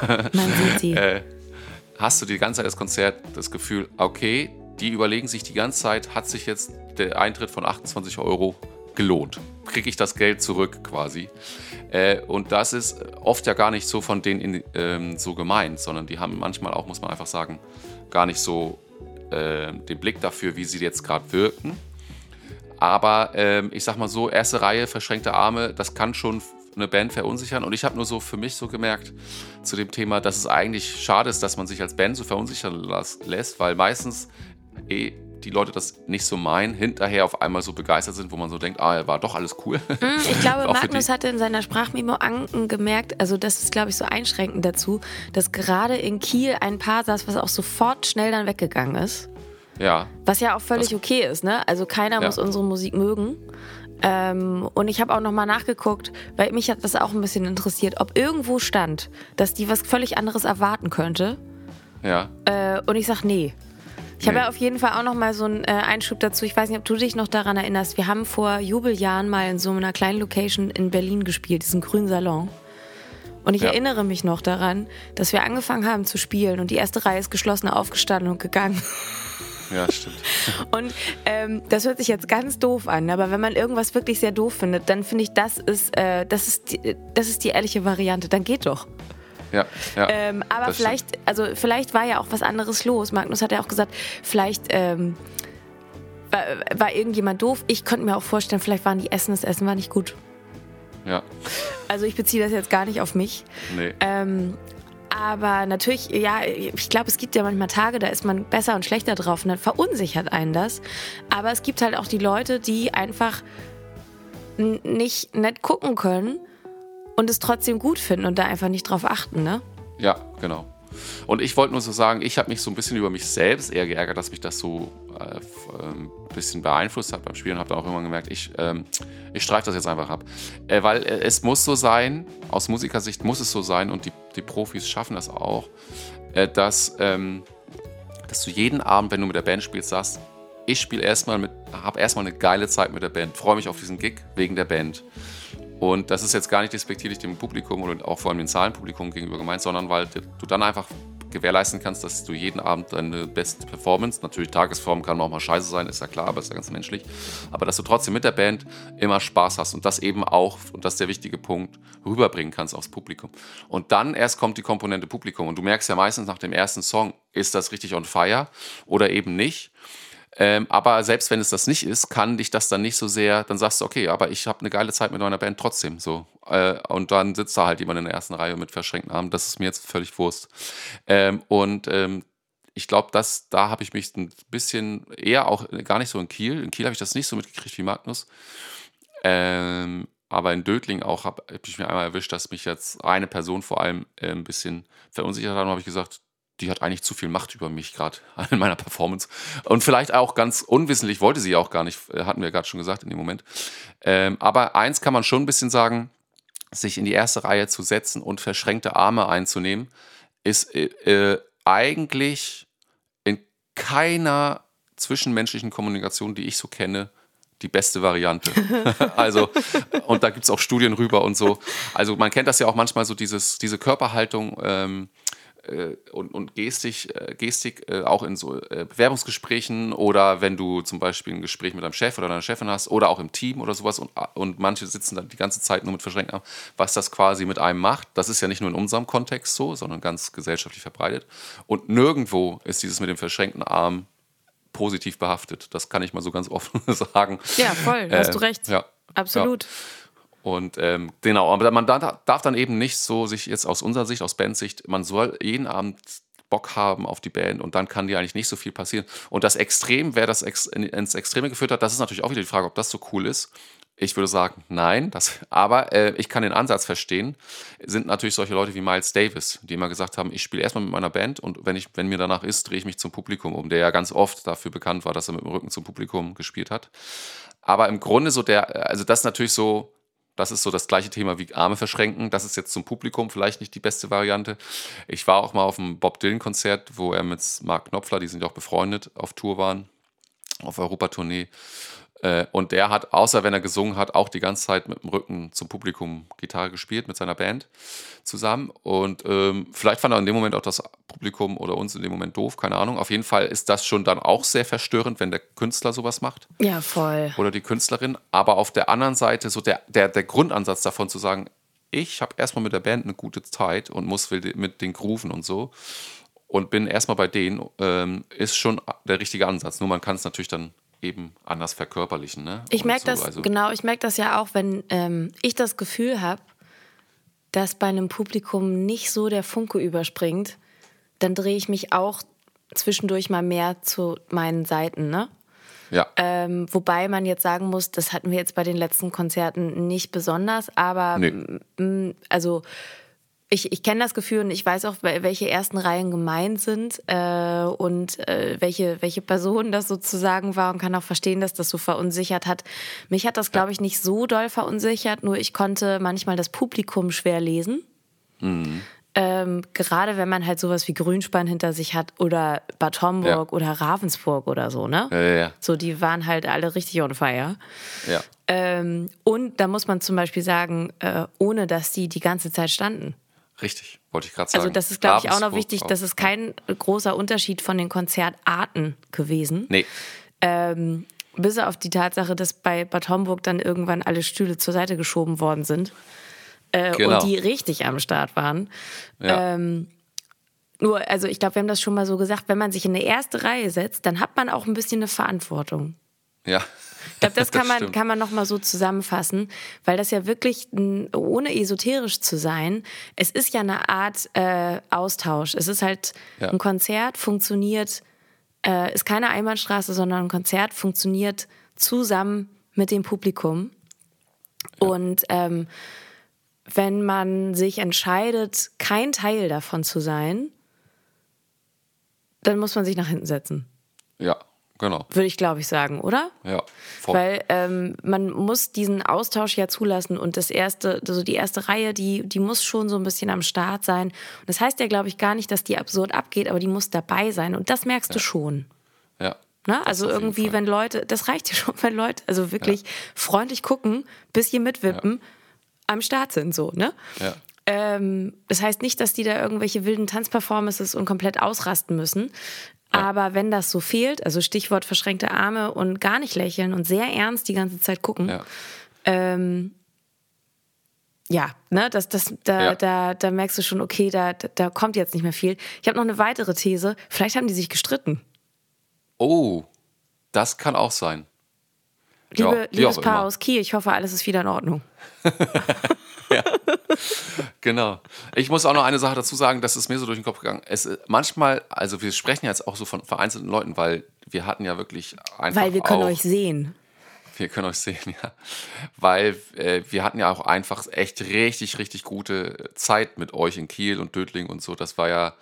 hast du die ganze Zeit das Konzert das Gefühl, okay, die überlegen sich die ganze Zeit, hat sich jetzt der Eintritt von 28 € gelohnt? Kriege ich das Geld zurück quasi? Und das ist oft ja gar nicht so von denen so gemeint, sondern die haben manchmal auch, muss man einfach sagen, gar nicht so den Blick dafür, wie sie jetzt gerade wirken. Aber ich sag mal so, erste Reihe, verschränkte Arme, das kann schon eine Band verunsichern. Und ich habe nur so für mich so gemerkt zu dem Thema, dass es eigentlich schade ist, dass man sich als Band so verunsichern lässt, weil meistens die Leute das nicht so meinen, hinterher auf einmal so begeistert sind, wo man so denkt, war doch alles cool. Ich glaube, Magnus hatte in seiner Sprachmemo gemerkt, also das ist, glaube ich, so einschränkend dazu, dass gerade in Kiel ein Paar saß, was auch sofort schnell dann weggegangen ist. Ja. Was ja auch völlig okay ist, ne? Also keiner muss unsere Musik mögen. Und ich habe auch nochmal nachgeguckt, weil mich hat das auch ein bisschen interessiert, ob irgendwo stand, dass die was völlig anderes erwarten könnte. Ja. Und ich sag nee. Ich habe ja auf jeden Fall auch noch mal so einen Einschub dazu. Ich weiß nicht, ob du dich noch daran erinnerst. Wir haben vor Jubeljahren mal in so einer kleinen Location in Berlin gespielt, diesen grünen Salon. Und ich erinnere mich noch daran, dass wir angefangen haben zu spielen und die erste Reihe ist geschlossen aufgestanden und gegangen. Ja, stimmt. Und das hört sich jetzt ganz doof an, aber wenn man irgendwas wirklich sehr doof findet, dann finde ich, das ist die ehrliche Variante. Dann geht doch. Ja, aber vielleicht war ja auch was anderes los. Magnus hat ja auch gesagt, vielleicht war irgendjemand doof. Ich könnte mir auch vorstellen, vielleicht waren das Essen war nicht gut. Ja. Also ich beziehe das jetzt gar nicht auf mich. Nee. Aber natürlich, ja, ich glaube, es gibt ja manchmal Tage, da ist man besser und schlechter drauf und dann verunsichert einen das. Aber es gibt halt auch die Leute, die einfach nicht nett gucken können und es trotzdem gut finden und da einfach nicht drauf achten, ne? Ja, genau. Und ich wollte nur so sagen, ich habe mich so ein bisschen über mich selbst eher geärgert, dass mich das so ein bisschen beeinflusst hat beim Spielen. Habe dann auch irgendwann gemerkt, ich streife das jetzt einfach ab. Weil es muss so sein, aus Musikersicht muss es so sein und die Profis schaffen das auch, dass du jeden Abend, wenn du mit der Band spielst, sagst, ich spiele habe erstmal eine geile Zeit mit der Band, freue mich auf diesen Gig wegen der Band. Und das ist jetzt gar nicht despektierlich dem Publikum oder auch vor allem dem Zahlenpublikum gegenüber gemeint, sondern weil du dann einfach gewährleisten kannst, dass du jeden Abend deine beste Performance, natürlich Tagesform kann auch mal scheiße sein, ist ja klar, aber ist ja ganz menschlich, aber dass du trotzdem mit der Band immer Spaß hast und das eben auch, und das ist der wichtige Punkt, rüberbringen kannst aufs Publikum. Und dann erst kommt die Komponente Publikum und du merkst ja meistens nach dem ersten Song, ist das richtig on fire oder eben nicht. Aber selbst wenn es das nicht ist, kann dich das dann nicht so sehr, dann sagst du, okay, aber ich habe eine geile Zeit mit meiner Band trotzdem so. Und dann sitzt da halt jemand in der ersten Reihe mit verschränkten Armen, das ist mir jetzt völlig Wurst. Ich glaube, da habe ich mich ein bisschen eher auch gar nicht so in Kiel. In Kiel habe ich das nicht so mitgekriegt wie Magnus. Aber in Dötling auch habe ich mir einmal erwischt, dass mich jetzt eine Person vor allem ein bisschen verunsichert hat. Und habe ich gesagt, die hat eigentlich zu viel Macht über mich gerade in meiner Performance. Und vielleicht auch ganz unwissentlich, wollte sie auch gar nicht, hatten wir gerade schon gesagt in dem Moment. Aber eins kann man schon ein bisschen sagen, sich in die erste Reihe zu setzen und verschränkte Arme einzunehmen, ist eigentlich in keiner zwischenmenschlichen Kommunikation, die ich so kenne, die beste Variante. Also, und da gibt es auch Studien rüber und so. Also man kennt das ja auch manchmal so, diese Körperhaltung und Gestik auch in so Bewerbungsgesprächen oder wenn du zum Beispiel ein Gespräch mit deinem Chef oder deiner Chefin hast oder auch im Team oder sowas und manche sitzen dann die ganze Zeit nur mit verschränkten Armen, was das quasi mit einem macht. Das ist ja nicht nur in unserem Kontext so, sondern ganz gesellschaftlich verbreitet. Und nirgendwo ist dieses mit dem verschränkten Arm positiv behaftet. Das kann ich mal so ganz offen sagen. Ja, voll, hast du recht. Ja, absolut. Ja. Und genau, aber man darf dann eben nicht so sich jetzt aus unserer Sicht, aus Bandsicht, man soll jeden Abend Bock haben auf die Band und dann kann dir eigentlich nicht so viel passieren. Und das Extrem, wer das ins Extreme geführt hat, das ist natürlich auch wieder die Frage, ob das so cool ist. Ich würde sagen, nein, aber ich kann den Ansatz verstehen. Sind natürlich solche Leute wie Miles Davis, die immer gesagt haben, ich spiele erstmal mit meiner Band und wenn mir danach ist, drehe ich mich zum Publikum um, der ja ganz oft dafür bekannt war, dass er mit dem Rücken zum Publikum gespielt hat. Aber im Grunde das ist natürlich so, das ist so das gleiche Thema wie Arme verschränken. Das ist jetzt zum Publikum vielleicht nicht die beste Variante. Ich war auch mal auf einem Bob Dylan-Konzert, wo er mit Mark Knopfler, die sind ja auch befreundet, auf Tour waren, auf Europatournee. Und der hat, außer wenn er gesungen hat, auch die ganze Zeit mit dem Rücken zum Publikum Gitarre gespielt mit seiner Band zusammen. Und vielleicht fand er in dem Moment auch das Publikum oder uns in dem Moment doof, keine Ahnung. Auf jeden Fall ist das schon dann auch sehr verstörend, wenn der Künstler sowas macht. Ja, voll. Oder die Künstlerin. Aber auf der anderen Seite so der Grundansatz davon zu sagen, ich habe erstmal mit der Band eine gute Zeit und muss mit den grooven und so und bin erstmal bei denen, ist schon der richtige Ansatz. Nur man kann es natürlich dann eben anders verkörperlichen. Ne? Ich merke ich merke das ja auch, wenn ich das Gefühl habe, dass bei einem Publikum nicht so der Funke überspringt, dann drehe ich mich auch zwischendurch mal mehr zu meinen Seiten, ne? Ja. Wobei man jetzt sagen muss, das hatten wir jetzt bei den letzten Konzerten nicht besonders, aber Nee. also Ich kenne das Gefühl und ich weiß auch, welche ersten Reihen gemeint sind und welche Person das sozusagen war und kann auch verstehen, dass das so verunsichert hat. Mich hat das, glaube ich, nicht so doll verunsichert, nur ich konnte manchmal das Publikum schwer lesen. Gerade wenn man halt sowas wie Grünspan hinter sich hat oder Bad Homburg oder Ravensburg oder so, ne? Ja. So, die waren halt alle richtig on fire. Ja, Und da muss man zum Beispiel sagen, ohne dass die ganze Zeit standen. richtig, wollte ich gerade sagen. Also das ist, glaube ich, auch noch Ravensburg wichtig, auch. das ist kein großer Unterschied von den Konzertarten gewesen. Nee, Bis auf die Tatsache, dass bei Bad Homburg dann irgendwann alle Stühle zur Seite geschoben worden sind. Genau. Und die richtig am Start waren. Ja. Nur, also ich glaube, wir haben das schon mal so gesagt, wenn man sich in eine erste Reihe setzt, dann hat man auch ein bisschen eine Verantwortung. Ja. Ich glaube, das stimmt. kann man noch mal so zusammenfassen, weil das ja wirklich, ohne esoterisch zu sein, es ist ja eine Art Austausch. Es ist halt, ein Konzert funktioniert, ist keine Einbahnstraße, sondern ein Konzert funktioniert zusammen mit dem Publikum. Und wenn man sich entscheidet, kein Teil davon zu sein, dann muss man sich nach hinten setzen. Ja, genau. Würde ich, glaube ich, sagen, oder? Ja, voll. Weil man muss diesen Austausch ja zulassen und die erste Reihe, die muss schon so ein bisschen am Start sein. Und das heißt ja, glaube ich, gar nicht, dass die absurd abgeht, aber die muss dabei sein. Und das merkst du schon. Ja. Ne? Also auf jeden irgendwie, Fall. wenn Leute, das reicht ja schon, wenn Leute also wirklich freundlich gucken, bisschen mitwippen, am Start sind so, ne? Ja. Das heißt nicht, dass die da irgendwelche wilden Tanzperformances und komplett ausrasten müssen. Aber wenn das so fehlt, also Stichwort verschränkte Arme und gar nicht lächeln und sehr ernst die ganze Zeit gucken, ne, da merkst du schon, okay, da kommt jetzt nicht mehr viel. Ich habe noch eine weitere These. Vielleicht haben die sich gestritten. Oh, das kann auch sein. Liebes auch Paar immer. aus Kiel, ich hoffe, alles ist wieder in Ordnung. Genau. Ich muss auch noch eine Sache dazu sagen, das ist mir so durch den Kopf gegangen. Manchmal, also wir sprechen jetzt auch so von vereinzelten Leuten, weil wir hatten ja wirklich einfach Weil wir können auch, euch sehen. Wir können euch sehen, ja. Weil wir hatten ja auch einfach echt richtig, richtig gute Zeit mit euch in Kiel und Dötling und so. Das war ja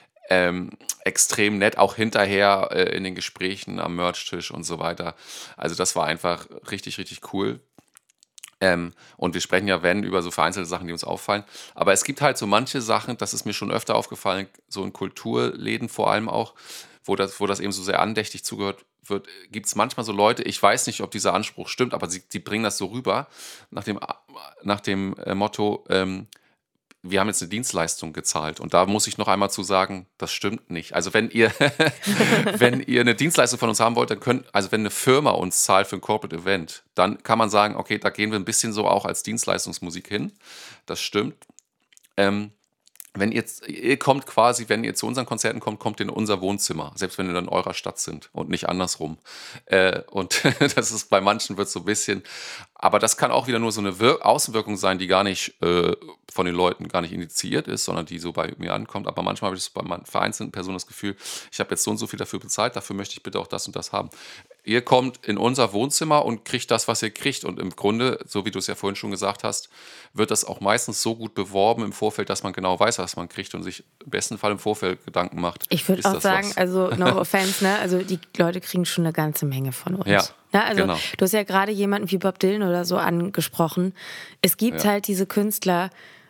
extrem nett, auch hinterher in den Gesprächen am Merch-Tisch und so weiter. Also das war einfach richtig, richtig cool. Und wir sprechen ja, wenn, über so vereinzelte Sachen, die uns auffallen. Aber es gibt halt so manche Sachen, das ist mir schon öfter aufgefallen, so in Kulturläden vor allem auch, wo das eben so sehr andächtig zugehört wird, gibt es manchmal so Leute, ich weiß nicht, ob dieser Anspruch stimmt, aber die bringen das so rüber, nach dem Motto, wir haben jetzt eine Dienstleistung gezahlt. Und da muss ich noch einmal zu sagen, das stimmt nicht. Also wenn ihr eine Dienstleistung von uns haben wollt, dann wenn eine Firma uns zahlt für ein Corporate Event, dann kann man sagen, okay, da gehen wir ein bisschen so auch als Dienstleistungsmusik hin. Das stimmt. Wenn ihr kommt quasi, wenn ihr zu unseren Konzerten kommt ihr in unser Wohnzimmer, selbst wenn wir dann in eurer Stadt sind und nicht andersrum. Und das ist bei manchen wird so ein bisschen, aber das kann auch wieder nur so eine Außenwirkung sein, die gar nicht von den Leuten gar nicht initiiert ist, sondern die so bei mir ankommt. Aber manchmal habe ich bei vereinzelten Personen das Gefühl, ich habe jetzt so und so viel dafür bezahlt, dafür möchte ich bitte auch das und das haben. Ihr kommt in unser Wohnzimmer und kriegt das, was ihr kriegt. Und im Grunde, so wie du es ja vorhin schon gesagt hast, wird das auch meistens so gut beworben im Vorfeld, dass man genau weiß, was man kriegt und sich im besten Fall im Vorfeld Gedanken macht. Ich würde auch sagen, was? also no offense, ne? Also die Leute kriegen schon eine ganze Menge von uns. Ja, Ne? Also genau. du hast ja gerade jemanden wie Bob Dylan oder so angesprochen. Es gibt halt diese Künstler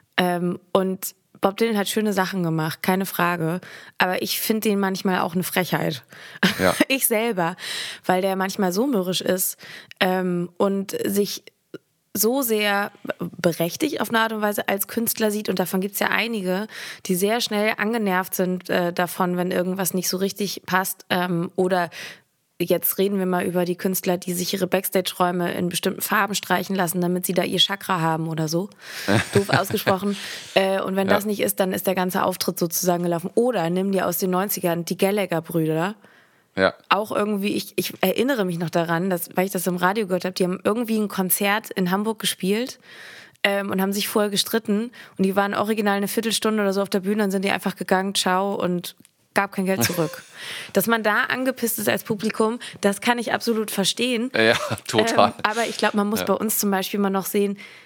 und Bob Dylan hat schöne Sachen gemacht, keine Frage. Aber ich finde den manchmal auch eine Frechheit. Ja. Ich selber, weil der manchmal so mürrisch ist und sich so sehr berechtigt auf eine Art und Weise als Künstler sieht. Und davon gibt es ja einige, die sehr schnell angenervt sind davon, wenn irgendwas nicht so richtig passt. Oder jetzt reden wir mal über die Künstler, die sich ihre Backstage-Räume in bestimmten Farben streichen lassen, damit sie da ihr Chakra haben oder so. Doof ausgesprochen. Und wenn das nicht ist, dann ist der ganze Auftritt sozusagen gelaufen. Oder nimm dir aus den 90ern die Gallagher-Brüder. Ja. Auch irgendwie, ich erinnere mich noch daran, weil ich das im Radio gehört habe, die haben irgendwie ein Konzert in Hamburg gespielt und haben sich vorher gestritten. Und die waren original eine Viertelstunde oder so auf der Bühne, dann sind die einfach gegangen, ciao, und gab kein Geld zurück. Dass man da angepisst ist als Publikum, das kann ich absolut verstehen. Ja, total. Aber ich glaube, man muss bei uns zum Beispiel mal noch sehen,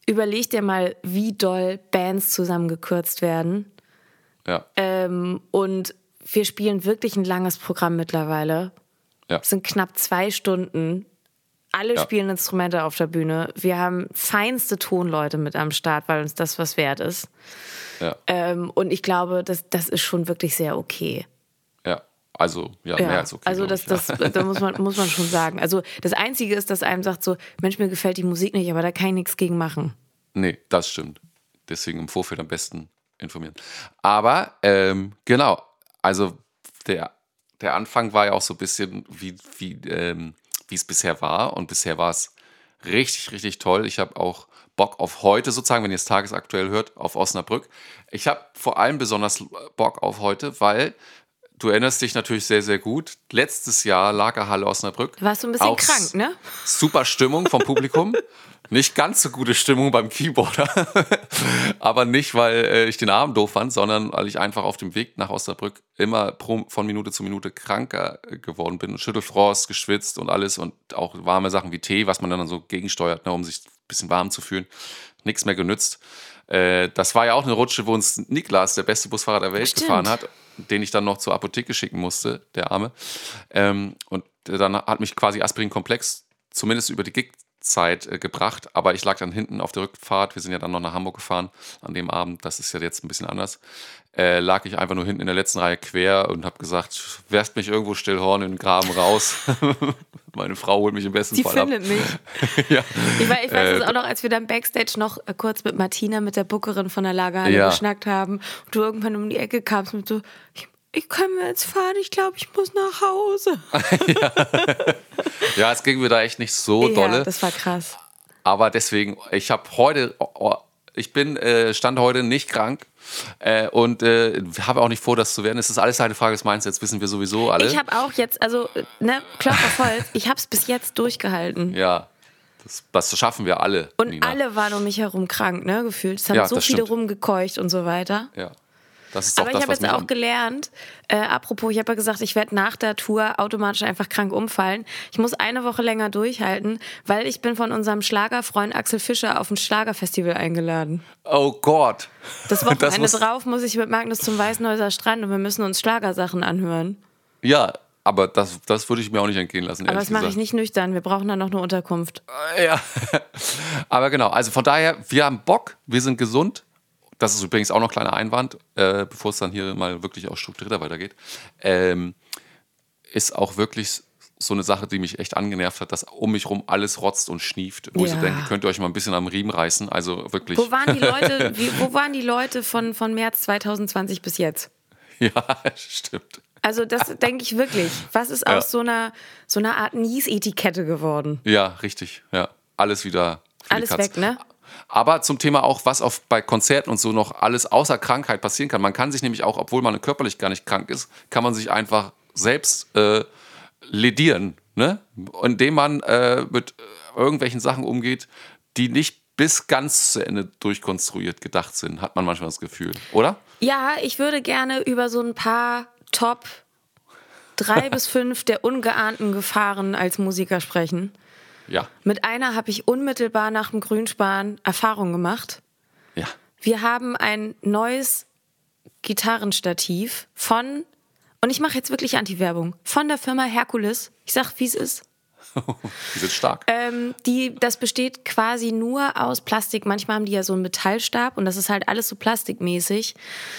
überleg dir mal, wie doll Bands zusammengekürzt werden. Ja. Und wir spielen wirklich ein langes Programm mittlerweile. Ja. Es sind knapp 2 Stunden. Alle spielen Instrumente auf der Bühne. Wir haben feinste Tonleute mit am Start, weil uns das was wert ist. Ja. Und ich glaube, das ist schon wirklich sehr okay. Ja. Also, mehr als okay. Also glaub ich, da muss man schon sagen. Also das Einzige ist, dass einem sagt so, Mensch, mir gefällt die Musik nicht, aber da kann ich nichts gegen machen. Nee, das stimmt. Deswegen im Vorfeld am besten informieren. Aber, genau, also der Anfang war ja auch so ein bisschen, wie es bisher war. Und bisher war es richtig, richtig toll. Ich habe auch Bock auf heute sozusagen, wenn ihr es tagesaktuell hört, auf Osnabrück. Ich habe vor allem besonders Bock auf heute, weil du erinnerst dich natürlich sehr, sehr gut. Letztes Jahr Lagerhalle Osnabrück. Warst du ein bisschen Auch krank, ne? Super Stimmung vom Publikum. Nicht ganz so gute Stimmung beim Keyboarder. Aber nicht, weil ich den Abend doof fand, sondern weil ich einfach auf dem Weg nach Osnabrück immer von Minute zu Minute kranker geworden bin. Schüttelfrost, geschwitzt und alles. Und auch warme Sachen wie Tee, was man dann so gegensteuert, ne, um sich ein bisschen warm zu fühlen. Nichts mehr genützt. Das war ja auch eine Rutsche, wo uns Niklas, der beste Busfahrer der Welt, gefahren hat, den ich dann noch zur Apotheke schicken musste, der Arme. Und dann hat mich quasi Aspirin-Komplex zumindest über die Gig-Zeit gebracht, aber ich lag dann hinten auf der Rückfahrt, wir sind ja dann noch nach Hamburg gefahren an dem Abend, das ist ja jetzt ein bisschen anders, lag ich einfach nur hinten in der letzten Reihe quer und habe gesagt, werft mich irgendwo Stillhorn in den Graben raus. Meine Frau holt mich im besten Fall ab. Die findet mich. Ja. Ich weiß es auch noch, als wir dann Backstage noch kurz mit Martina, mit der Bookerin von der Lagerhalle geschnackt haben und du irgendwann um die Ecke kamst mit so, ich kann mir jetzt fahren, ich glaube, ich muss nach Hause. Ja, es ging mir da echt nicht so dolle. Ja, das war krass. Aber deswegen, stand heute nicht krank und habe auch nicht vor, das zu werden. Es ist alles eine Frage des Mindsets, wissen wir sowieso alle. Ich habe auch jetzt, also, Klopf auf Holz, ich habe es bis jetzt durchgehalten. Ja, das schaffen wir alle. Und Nina. alle waren um mich herum krank, ne, gefühlt. Es haben so viele rumgekeucht und so weiter. Ja. Das ist doch aber ich habe jetzt auch gelernt, apropos, ich habe ja gesagt, ich werde nach der Tour automatisch einfach krank umfallen. Ich muss eine Woche länger durchhalten, weil ich bin von unserem Schlagerfreund Axel Fischer auf ein Schlagerfestival eingeladen. Oh Gott. Das Wochenende drauf muss ich mit Magnus zum Weißenhäuser Strand und wir müssen uns Schlagersachen anhören. Ja, aber das würde ich mir auch nicht entgehen lassen. Aber das mache ich nicht nüchtern, wir brauchen dann noch eine Unterkunft. Ja, aber genau, also von daher, wir haben Bock, wir sind gesund. Das ist übrigens auch noch ein kleiner Einwand, bevor es dann hier mal wirklich auch strukturierter weitergeht. Ist auch wirklich so eine Sache, die mich echt angenervt hat, dass um mich rum alles rotzt und schnieft. Wo ich so denke, könnt ihr euch mal ein bisschen am Riemen reißen. Also wirklich. Wo waren die Leute von März 2020 bis jetzt? Ja, stimmt. Also das denke ich wirklich. Was ist aus so einer Art Niesetikette geworden? Ja, richtig. Ja, alles wieder für die alles Katz. weg, ne? Aber zum Thema auch, was bei Konzerten und so noch alles außer Krankheit passieren kann. Man kann sich nämlich auch, obwohl man körperlich gar nicht krank ist, kann man sich einfach selbst ledieren, ne? Indem man mit irgendwelchen Sachen umgeht, die nicht bis ganz zu Ende durchkonstruiert gedacht sind, hat man manchmal das Gefühl, oder? Ja, ich würde gerne über so ein paar Top 3 bis 5 der ungeahnten Gefahren als Musiker sprechen. Ja. Mit einer habe ich unmittelbar nach dem Grünspan Erfahrung gemacht. Ja. Wir haben ein neues Gitarrenstativ und ich mache jetzt wirklich Anti-Werbung, von der Firma Herkules. Ich sag, wie es ist. Die sind stark. Das besteht quasi nur aus Plastik. Manchmal haben die ja so einen Metallstab und das ist halt alles so plastikmäßig.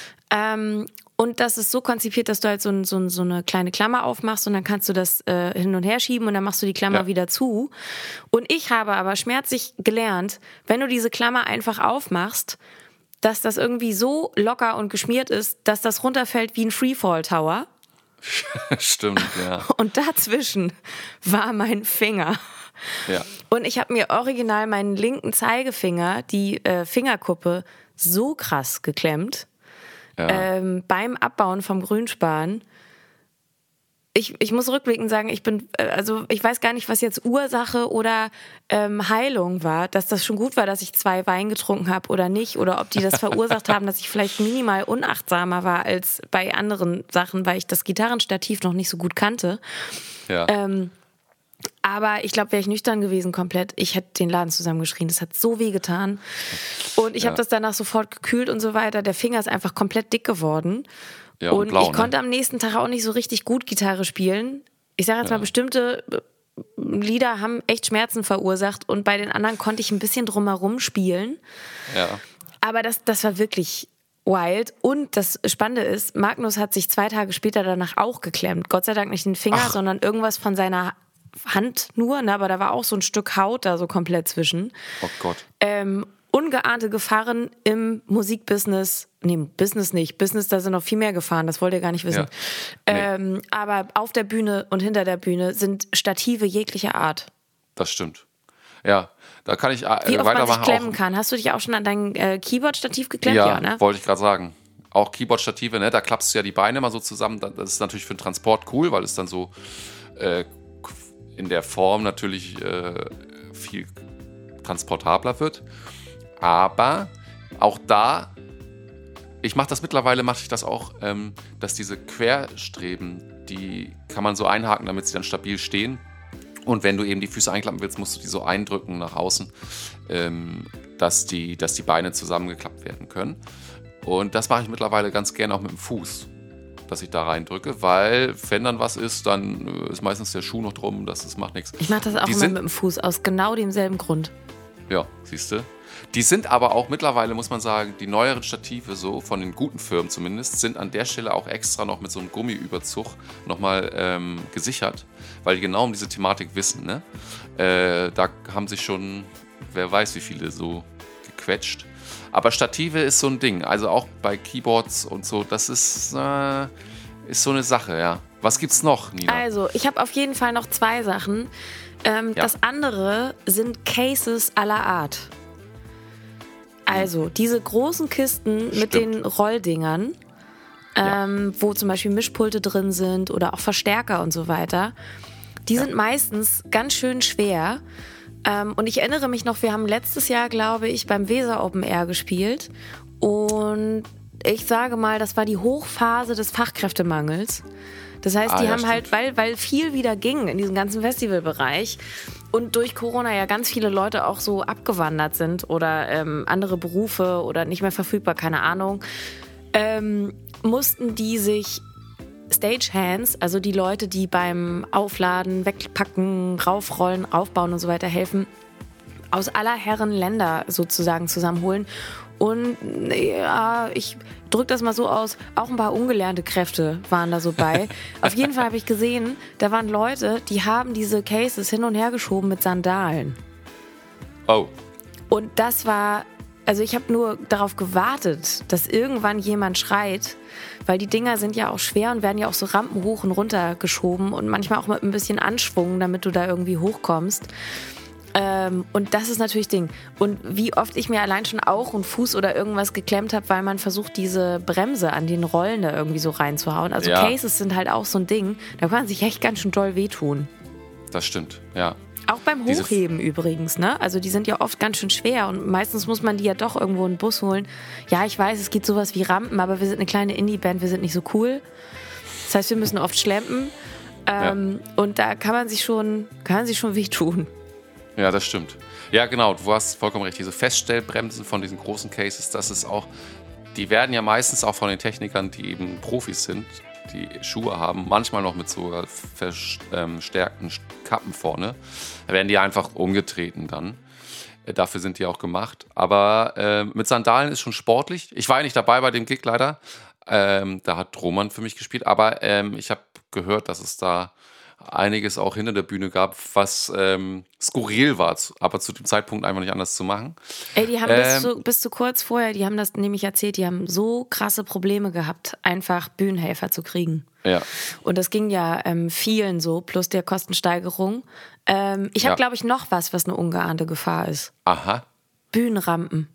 Und das ist so konzipiert, dass du halt so eine kleine Klammer aufmachst und dann kannst du das hin und her schieben und dann machst du die Klammer wieder zu. Und ich habe aber schmerzlich gelernt, wenn du diese Klammer einfach aufmachst, dass das irgendwie so locker und geschmiert ist, dass das runterfällt wie ein Freefall-Tower. Stimmt, ja. Und dazwischen war mein Finger. Ja. Und ich habe mir original meinen linken Zeigefinger, die Fingerkuppe, so krass geklemmt. Ja. Beim Abbauen vom Grünspan. Ich muss rückblickend sagen, ich weiß gar nicht, was jetzt Ursache oder Heilung war, dass das schon gut war, dass ich 2 Wein getrunken habe oder nicht, oder ob die das verursacht haben, dass ich vielleicht minimal unachtsamer war als bei anderen Sachen, weil ich das Gitarrenstativ noch nicht so gut kannte. Ja. Aber ich glaube, wäre ich nüchtern gewesen komplett, ich hätte den Laden zusammengeschrien. Das hat so weh getan. Und ich habe das danach sofort gekühlt und so weiter. Der Finger ist einfach komplett dick geworden. Ja, und blau, ich konnte am nächsten Tag auch nicht so richtig gut Gitarre spielen. Ich sage jetzt mal, bestimmte Lieder haben echt Schmerzen verursacht und bei den anderen konnte ich ein bisschen drumherum spielen. Ja. Aber das war wirklich wild. Und das Spannende ist, Magnus hat sich 2 Tage später danach auch geklemmt. Gott sei Dank nicht den Finger, sondern irgendwas von seiner Hand nur. Ne? Aber da war auch so ein Stück Haut da so komplett zwischen. Oh Gott. Ungeahnte Gefahren im Musikbusiness. Nee, Business nicht. Business, da sind noch viel mehr Gefahren, das wollt ihr gar nicht wissen. Ja. Nee. Aber auf der Bühne und hinter der Bühne sind Stative jeglicher Art. Das stimmt. Ja, da kann ich Wie oft man sich weitermachen. klemmen kann. Hast du dich auch schon an dein Keyboard-Stativ geklemmt? Ja, Ne? wollte ich gerade sagen. Auch Keyboard-Stative, ne? Da klappst du ja die Beine mal so zusammen. Das ist natürlich für den Transport cool, weil es dann so in der Form natürlich viel transportabler wird. Aber auch da, ich mache das mittlerweile, mache ich das auch, dass diese Querstreben, die kann man so einhaken, damit sie dann stabil stehen. Und wenn du eben die Füße einklappen willst, musst du die so eindrücken nach außen, dass die Beine zusammengeklappt werden können. Und das mache ich mittlerweile ganz gerne auch mit dem Fuß, dass ich da reindrücke, weil wenn dann was ist, dann ist meistens der Schuh noch drum, das macht nichts. Ich mache das auch immer mit dem Fuß, aus genau demselben Grund. Ja, siehst du. Die sind aber auch mittlerweile, muss man sagen, die neueren Stative, so von den guten Firmen zumindest, sind an der Stelle auch extra noch mit so einem Gummiüberzug nochmal gesichert, weil die genau um diese Thematik wissen. Ne? Da haben sich schon, wer weiß wie viele so gequetscht. Aber Stative ist so ein Ding, also auch bei Keyboards und so, das ist so eine Sache, ja. Was gibt's noch, Nina? Also, ich habe auf jeden Fall noch 2 Sachen. Das andere sind Cases aller Art. Also, diese großen Kisten mit den Rolldingern, wo zum Beispiel Mischpulte drin sind oder auch Verstärker und so weiter, die sind meistens ganz schön schwer. Und ich erinnere mich noch, wir haben letztes Jahr, glaube ich, beim Weser Open Air gespielt. Und ich sage mal, das war die Hochphase des Fachkräftemangels. Das heißt, die haben halt, weil viel wieder ging in diesem ganzen Festivalbereich und durch Corona ja ganz viele Leute auch so abgewandert sind oder andere Berufe oder nicht mehr verfügbar, keine Ahnung, mussten die sich Stagehands, also die Leute, die beim Aufladen, Wegpacken, Raufrollen, Raufbauen und so weiter helfen, aus aller Herren Länder sozusagen zusammenholen. Und ja, ich drücke das mal so aus, auch ein paar ungelernte Kräfte waren da so bei. Auf jeden Fall habe ich gesehen, da waren Leute, die haben diese Cases hin und her geschoben mit Sandalen. Oh. Und das war, also ich habe nur darauf gewartet, dass irgendwann jemand schreit, weil die Dinger sind ja auch schwer und werden ja auch so Rampen hoch und runter geschoben und manchmal auch mit ein bisschen Anschwung, damit du da irgendwie hochkommst. Und das ist natürlich Ding. Und wie oft ich mir allein schon auch einen Fuß oder irgendwas geklemmt habe, weil man versucht, diese Bremse an den Rollen da irgendwie so reinzuhauen. Also Cases sind halt auch so ein Ding, da kann man sich echt ganz schön doll wehtun. Das stimmt, ja. Auch beim Hochheben übrigens, ne? Also die sind ja oft ganz schön schwer und meistens muss man die ja doch irgendwo in den Bus holen. Ja, ich weiß, es gibt sowas wie Rampen, aber wir sind eine kleine Indie-Band, wir sind nicht so cool. Das heißt, wir müssen oft schlempen. Und da kann man sich schon wehtun. Ja, das stimmt. Ja, genau, du hast vollkommen recht. Diese Feststellbremsen von diesen großen Cases, das ist auch, die werden ja meistens auch von den Technikern, die eben Profis sind, die Schuhe haben, manchmal noch mit so verstärkten Kappen vorne, da werden die einfach umgetreten dann. Dafür sind die auch gemacht. Aber mit Sandalen ist schon sportlich. Ich war ja nicht dabei bei dem Gig leider. Da hat Roman für mich gespielt. Aber ich habe gehört, dass es da einiges auch hinter der Bühne gab, was skurril war, aber zu dem Zeitpunkt einfach nicht anders zu machen. Ey, die haben bis zu kurz vorher, die haben das nämlich erzählt, die haben so krasse Probleme gehabt, einfach Bühnenhelfer zu kriegen. Ja. Und das ging ja vielen so, plus der Kostensteigerung. Ich habe, glaube ich, noch was eine ungeahnte Gefahr ist. Aha. Bühnenrampen.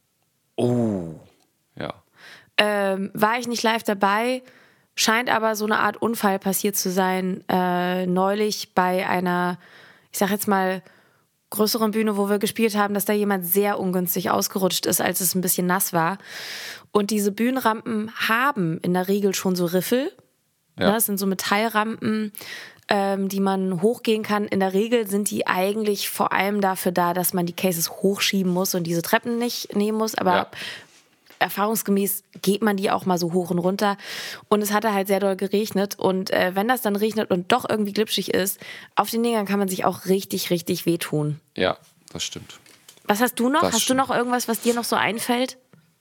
Oh, ja. War ich nicht live dabei, scheint aber so eine Art Unfall passiert zu sein, neulich bei einer, ich sag jetzt mal, größeren Bühne, wo wir gespielt haben, dass da jemand sehr ungünstig ausgerutscht ist, als es ein bisschen nass war. Und diese Bühnenrampen haben in der Regel schon so Riffel. Ja. Das sind so Metallrampen. die man hochgehen kann. In der Regel sind die eigentlich vor allem dafür da, dass man die Cases hochschieben muss und diese Treppen nicht nehmen muss. Aber erfahrungsgemäß geht man die auch mal so hoch und runter. Und es hatte halt sehr doll geregnet. Und wenn das dann regnet und doch irgendwie glitschig ist, auf den Dingern kann man sich auch richtig, richtig wehtun. Ja, das stimmt. Was hast du noch? Das Hast du noch irgendwas, was dir noch so einfällt?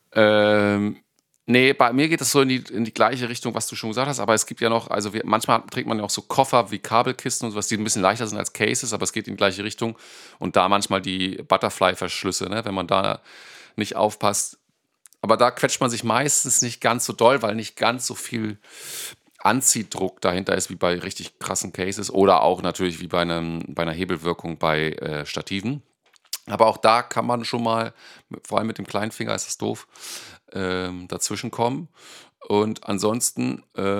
Nee, bei mir geht es so in die gleiche Richtung, was du schon gesagt hast, aber es gibt ja noch, also manchmal trägt man ja auch so Koffer wie Kabelkisten und sowas, die ein bisschen leichter sind als Cases, aber es geht in die gleiche Richtung und da manchmal die Butterfly-Verschlüsse, ne, wenn man da nicht aufpasst. Aber da quetscht man sich meistens nicht ganz so doll, weil nicht ganz so viel Anziehdruck dahinter ist wie bei richtig krassen Cases oder auch natürlich wie bei einer Hebelwirkung bei Stativen. Aber auch da kann man schon mal, vor allem mit dem kleinen Finger ist das doof, dazwischen kommen. Und ansonsten,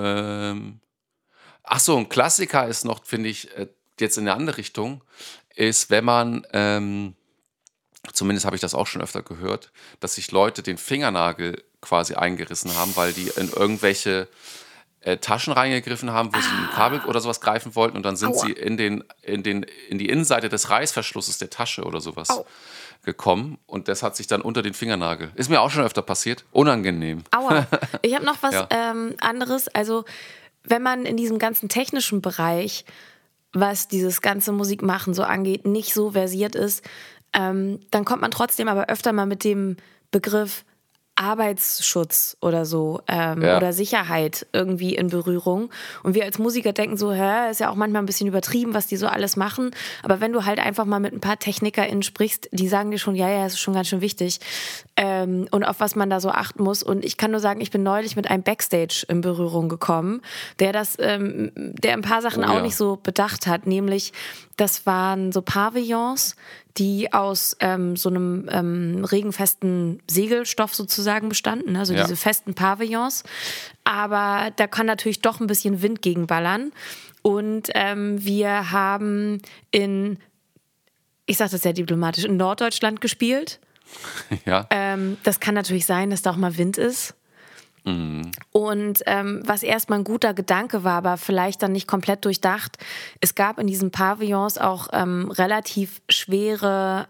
ach so, ein Klassiker ist noch, finde ich, jetzt in eine andere Richtung, ist, wenn man, zumindest habe ich das auch schon öfter gehört, dass sich Leute den Fingernagel quasi eingerissen haben, weil die in irgendwelche Taschen reingegriffen haben, wo sie ein Kabel oder sowas greifen wollten und dann sind sie in die Innenseite des Reißverschlusses der Tasche oder sowas gekommen und das hat sich dann unter den Fingernagel. Ist mir auch schon öfter passiert. Unangenehm. Aua. Ich habe noch was Ja. anderes. Also, wenn man in diesem ganzen technischen Bereich, was dieses ganze Musikmachen so angeht, nicht so versiert ist, dann kommt man trotzdem aber öfter mal mit dem Begriff Arbeitsschutz oder so oder Sicherheit irgendwie in Berührung. Und wir als Musiker denken so, ist ja auch manchmal ein bisschen übertrieben, was die so alles machen. Aber wenn du halt einfach mal mit ein paar TechnikerInnen sprichst, die sagen dir schon, ja, es ist schon ganz schön wichtig und auf was man da so achten muss. Und ich kann nur sagen, ich bin neulich mit einem Backstage in Berührung gekommen, der ein paar Sachen auch nicht so bedacht hat. Nämlich, das waren so Pavillons, die aus so einem regenfesten Segelstoff sozusagen bestanden, also diese festen Pavillons. Aber da kann natürlich doch ein bisschen Wind gegenballern. Und wir haben ich sage das sehr diplomatisch, in Norddeutschland gespielt. Ja. Das kann natürlich sein, dass da auch mal Wind ist. Und was erstmal ein guter Gedanke war, aber vielleicht dann nicht komplett durchdacht, es gab in diesen Pavillons auch relativ schwere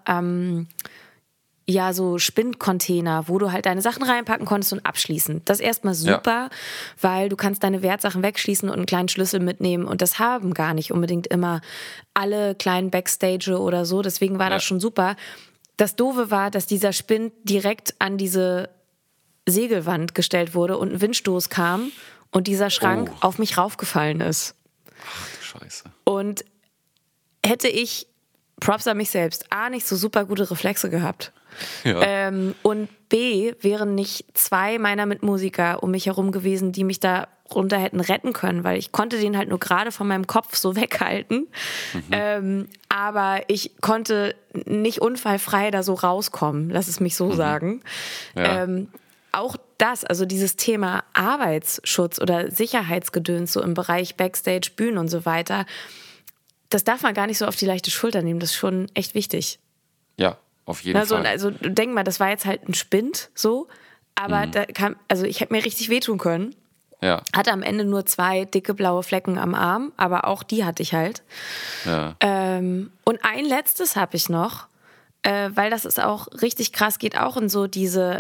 so Spinncontainer, wo du halt deine Sachen reinpacken konntest und abschließen. Das ist erstmal super, weil du kannst deine Wertsachen wegschließen und einen kleinen Schlüssel mitnehmen und das haben gar nicht unbedingt immer alle kleinen Backstage oder so, deswegen war das schon super. Das Doofe war, dass dieser Spind direkt an diese Segelwand gestellt wurde und ein Windstoß kam und dieser Schrank auf mich raufgefallen ist. Ach du Scheiße. Und hätte ich, Props an mich selbst, A, nicht so super gute Reflexe gehabt und B, wären nicht 2 meiner Mitmusiker um mich herum gewesen, die mich da runter hätten retten können, weil ich konnte den halt nur gerade von meinem Kopf so weghalten. Aber ich konnte nicht unfallfrei da so rauskommen, lass es mich so sagen. Ja. Auch das, also dieses Thema Arbeitsschutz oder Sicherheitsgedöns so im Bereich Backstage, Bühnen und so weiter, das darf man gar nicht so auf die leichte Schulter nehmen. Das ist schon echt wichtig. Ja, auf jeden Fall. Also denk mal, das war jetzt halt ein Spind so, aber ich hätte mir richtig wehtun können. Ja. Hatte am Ende nur 2 dicke blaue Flecken am Arm, aber auch die hatte ich halt. Ja. Und ein letztes habe ich noch, weil das ist auch richtig krass, geht auch in so diese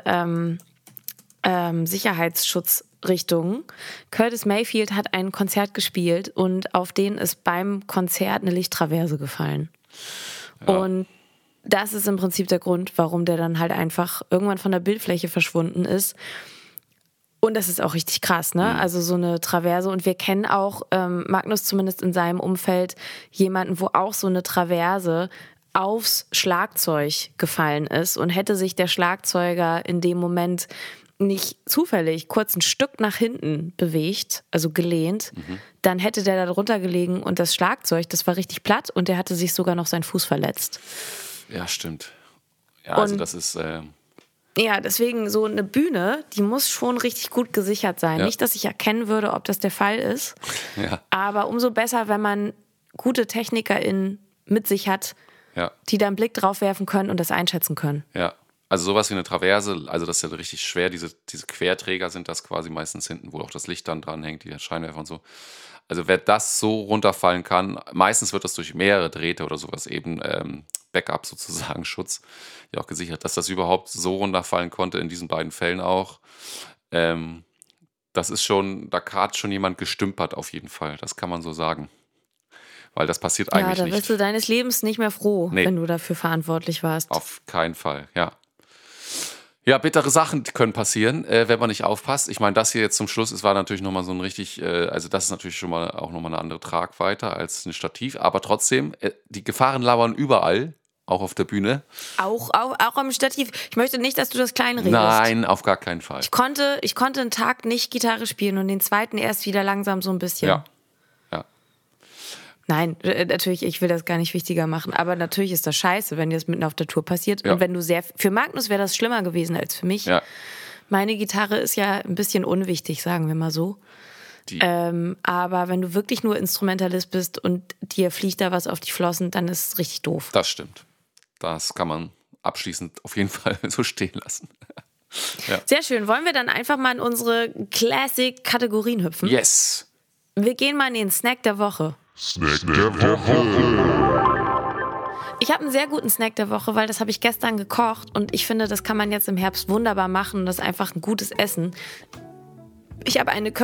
Sicherheitsschutzrichtungen. Curtis Mayfield hat ein Konzert gespielt und auf den ist beim Konzert eine Lichttraverse gefallen. Ja. Und das ist im Prinzip der Grund, warum der dann halt einfach irgendwann von der Bildfläche verschwunden ist. Und das ist auch richtig krass, ne? Also so eine Traverse. Und wir kennen auch, Magnus zumindest in seinem Umfeld, jemanden, wo auch so eine Traverse aufs Schlagzeug gefallen ist. Und hätte sich der Schlagzeuger in dem Moment nicht zufällig kurz ein Stück nach hinten bewegt, also gelehnt, dann hätte der da drunter gelegen und das Schlagzeug, das war richtig platt und der hatte sich sogar noch seinen Fuß verletzt. Ja, stimmt. Ja, also das ist... Ja, deswegen so eine Bühne, die muss schon richtig gut gesichert sein. Nicht, dass ich erkennen würde, ob das der Fall ist, aber umso besser, wenn man gute TechnikerInnen mit sich hat, die da einen Blick drauf werfen können und das einschätzen können. Ja. Also sowas wie eine Traverse, also das ist ja richtig schwer, diese Querträger sind das quasi meistens hinten, wo auch das Licht dann dran hängt, die Scheinwerfer und so. Also wer das so runterfallen kann, meistens wird das durch mehrere Drähte oder sowas eben Backup sozusagen, Schutz, ja auch gesichert, dass das überhaupt so runterfallen konnte, in diesen beiden Fällen auch. Das ist schon, da hat schon jemand gestümpert auf jeden Fall, das kann man so sagen. Weil das passiert Ja, eigentlich da nicht. wirst du deines Lebens nicht mehr froh, Nee. wenn du dafür verantwortlich warst. Auf keinen Fall, ja. Ja, bittere Sachen können passieren, wenn man nicht aufpasst. Ich meine, das hier jetzt zum Schluss, es war natürlich nochmal so ein richtig, also das ist natürlich schon mal auch nochmal eine andere Tragweite als ein Stativ, aber trotzdem, die Gefahren lauern überall, auch auf der Bühne. Auch am Stativ. Ich möchte nicht, dass du das kleinredest. Nein, auf gar keinen Fall. Ich konnte einen Tag nicht Gitarre spielen und den zweiten erst wieder langsam so ein bisschen. Ja. Nein, natürlich, ich will das gar nicht wichtiger machen, aber natürlich ist das scheiße, wenn dir das mitten auf der Tour passiert. Ja. Und wenn du für Magnus wäre das schlimmer gewesen als für mich. Ja. Meine Gitarre ist ja ein bisschen unwichtig, sagen wir mal so. Aber wenn du wirklich nur Instrumentalist bist und dir fliegt da was auf die Flossen, dann ist es richtig doof. Das stimmt. Das kann man abschließend auf jeden Fall so stehen lassen. Ja. Sehr schön. Wollen wir dann einfach mal in unsere Classic-Kategorien hüpfen? Yes. Wir gehen mal in den Snack der Woche. Snack der Woche. Ich habe einen sehr guten Snack der Woche, weil das habe ich gestern gekocht und ich finde, das kann man jetzt im Herbst wunderbar machen. Das ist einfach ein gutes Essen. Ich habe eine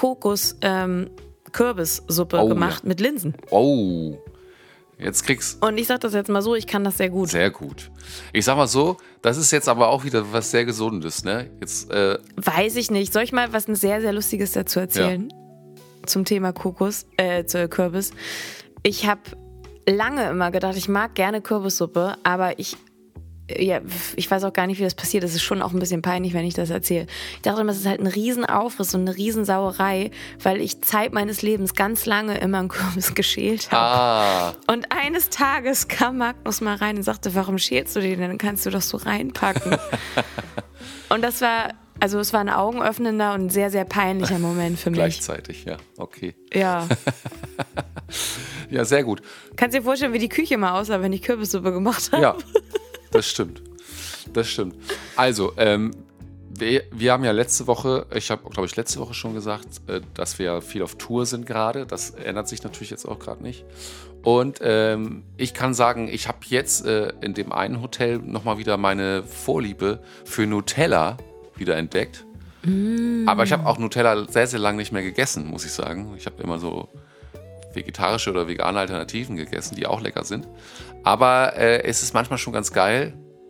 Curry-Kokos-Kürbissuppe gemacht mit Linsen. Oh. Jetzt kriegst Und ich sage das jetzt mal so, ich kann das sehr gut. sehr gut. Ich sag mal so, das ist jetzt aber auch wieder was sehr Gesundes, ne? Jetzt, Weiß ich nicht. Soll ich mal was sehr, sehr Lustiges dazu erzählen? Zum Thema zur Kürbis. Ich habe lange immer gedacht, ich mag gerne Kürbissuppe, aber ich weiß auch gar nicht, wie das passiert. Es ist schon auch ein bisschen peinlich, wenn ich das erzähle. Ich dachte immer, es ist halt ein Riesenaufriss und eine Riesensauerei, weil ich Zeit meines Lebens ganz lange immer einen Kürbis geschält habe. Und eines Tages kam Magnus mal rein und sagte, warum schälst du den denn? Dann kannst du doch so reinpacken. Und das war, also es war ein augenöffnender und sehr, sehr peinlicher Moment für mich. gleichzeitig, ja, okay. Ja. Ja, sehr gut. Kannst dir vorstellen, wie die Küche mal aussah, wenn ich Kürbissuppe gemacht habe? Ja, das stimmt. Das stimmt. Also, wir haben ja letzte Woche, ich habe, glaube ich, letzte Woche schon gesagt, dass wir viel auf Tour sind gerade. Das ändert sich natürlich jetzt auch gerade nicht. Und ich kann sagen, ich habe jetzt in dem einen Hotel nochmal wieder meine Vorliebe für Nutella wieder entdeckt. Aber ich habe auch Nutella sehr, sehr lange nicht mehr gegessen, muss ich sagen. Ich habe immer so vegetarische oder vegane Alternativen gegessen, die auch lecker sind. Aber es ist manchmal schon ganz geil.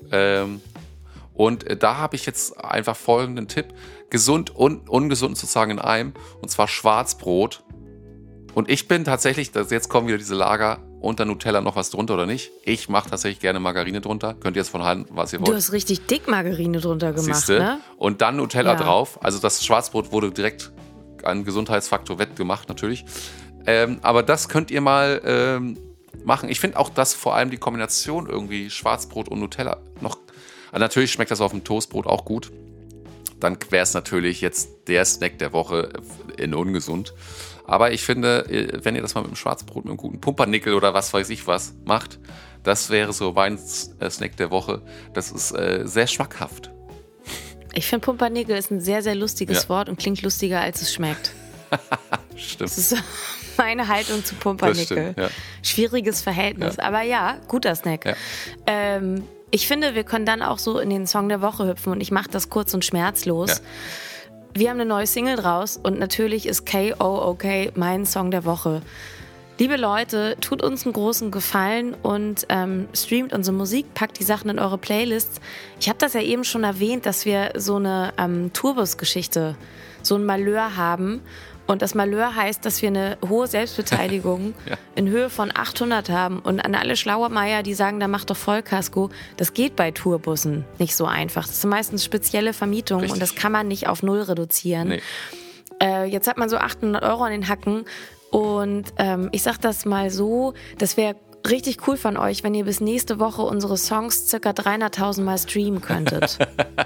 Und da habe ich jetzt einfach folgenden Tipp. Gesund und ungesund sozusagen in einem. Und zwar Schwarzbrot. Und ich bin tatsächlich, jetzt kommen wieder diese Lager, unter Nutella noch was drunter oder nicht. Ich mache tatsächlich gerne Margarine drunter. Könnt ihr jetzt von halten, was ihr wollt. Du hast richtig dick Margarine drunter gemacht, Siehste? ne? Und dann Nutella Ja. drauf. Also das Schwarzbrot wurde direkt an Gesundheitsfaktor wettgemacht natürlich. Aber das könnt ihr mal machen. Ich finde auch, dass vor allem die Kombination irgendwie Schwarzbrot und Nutella noch... Natürlich schmeckt das auf dem Toastbrot auch gut. Dann wäre es natürlich jetzt der Snack der Woche in ungesund. Aber ich finde, wenn ihr das mal mit dem Schwarzbrot, mit einem guten Pumpernickel oder was weiß ich was macht, das wäre so mein Snack der Woche. Das ist sehr schmackhaft. Ich finde, Pumpernickel ist ein sehr, sehr lustiges Ja. Wort und klingt lustiger, als es schmeckt. Stimmt. Das ist meine Haltung zu Pumpernickel. Das stimmt, ja. Schwieriges Verhältnis. Aber ja, guter Snack. Ja. Ich finde, wir können dann auch so in den Song der Woche hüpfen und ich mache das kurz und schmerzlos. Ja. Wir haben eine neue Single draus und natürlich ist KOOK mein Song der Woche. Liebe Leute, tut uns einen großen Gefallen und streamt unsere Musik, packt die Sachen in eure Playlists. Ich habe das ja eben schon erwähnt, dass wir so eine Tourbus-Geschichte, so ein Malheur haben. Und das Malheur heißt, dass wir eine hohe Selbstbeteiligung Ja. in Höhe von 800 haben. Und an alle Schlauermeier, die sagen, da macht doch Vollkasko, das geht bei Tourbussen nicht so einfach. Das sind meistens spezielle Vermietungen Richtig. und das kann man nicht auf null reduzieren. Nee. Jetzt hat man so 800 € an den Hacken und ich sag das mal so, das wäre richtig cool von euch, wenn ihr bis nächste Woche unsere Songs circa 300.000 Mal streamen könntet.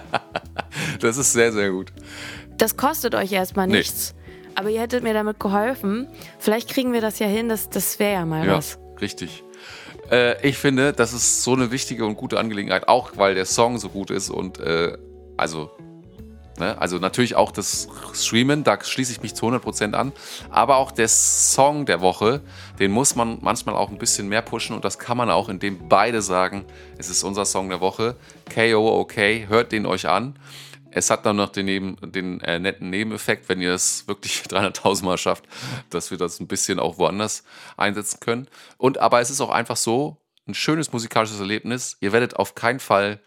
Das ist sehr, sehr gut. Das kostet euch erstmal Nee. nichts. Aber ihr hättet mir damit geholfen. Vielleicht kriegen wir das ja hin, das wäre ja mal Ja, was. richtig. Ich finde, das ist so eine wichtige und gute Angelegenheit, auch weil der Song so gut ist und also Ne? Also natürlich auch das Streamen, da schließe ich mich zu 100% an. Aber auch der Song der Woche, den muss man manchmal auch ein bisschen mehr pushen. Und das kann man auch, indem beide sagen, es ist unser Song der Woche. KOOK, hört den euch an. Es hat dann noch den netten Nebeneffekt, wenn ihr es wirklich 300.000 Mal schafft, dass wir das ein bisschen auch woanders einsetzen können. Aber es ist auch einfach so, ein schönes musikalisches Erlebnis. Ihr werdet auf keinen Fall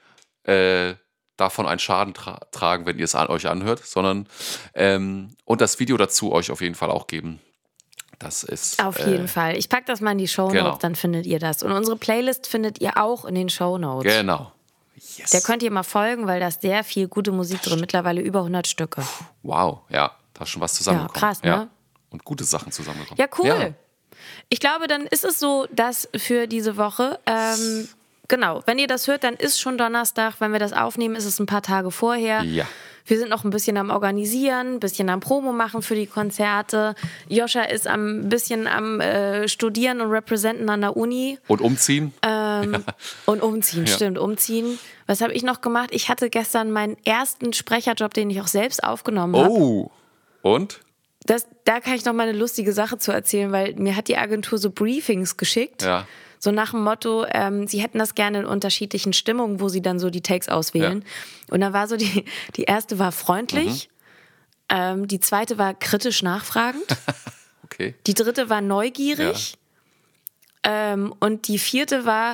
davon einen Schaden tragen, wenn ihr es euch anhört, sondern und das Video dazu euch auf jeden Fall auch geben. Das ist auf jeden Fall. Ich packe das mal in die Shownotes, genau. Dann findet ihr das. Und unsere Playlist findet ihr auch in den Shownotes. Genau. Yes. Der könnt ihr mal folgen, weil da ist sehr viel gute Musik drin. Mittlerweile über 100 Stücke. Wow, ja, da ist schon was zusammengekommen. Ja, krass, ne? Ja. Und gute Sachen zusammengekommen. Ja, cool. Ja. Ich glaube, dann ist es so, dass für diese Woche, genau, wenn ihr das hört, dann ist schon Donnerstag. Wenn wir das aufnehmen, ist es ein paar Tage vorher. Ja. Wir sind noch ein bisschen am Organisieren, ein bisschen am Promo machen für die Konzerte. Joscha ist ein bisschen am Studieren und Representen an der Uni. Und umziehen. Und umziehen, Ja. stimmt, umziehen. Was habe ich noch gemacht? Ich hatte gestern meinen ersten Sprecherjob, den ich auch selbst aufgenommen habe. Oh, und? Da kann ich noch mal eine lustige Sache zu erzählen, weil mir hat die Agentur so Briefings geschickt. Ja. So nach dem Motto, sie hätten das gerne in unterschiedlichen Stimmungen, wo sie dann so die Takes auswählen. Ja. Und da war so, die erste war freundlich, die zweite war kritisch nachfragend, Okay. die dritte war neugierig und die vierte war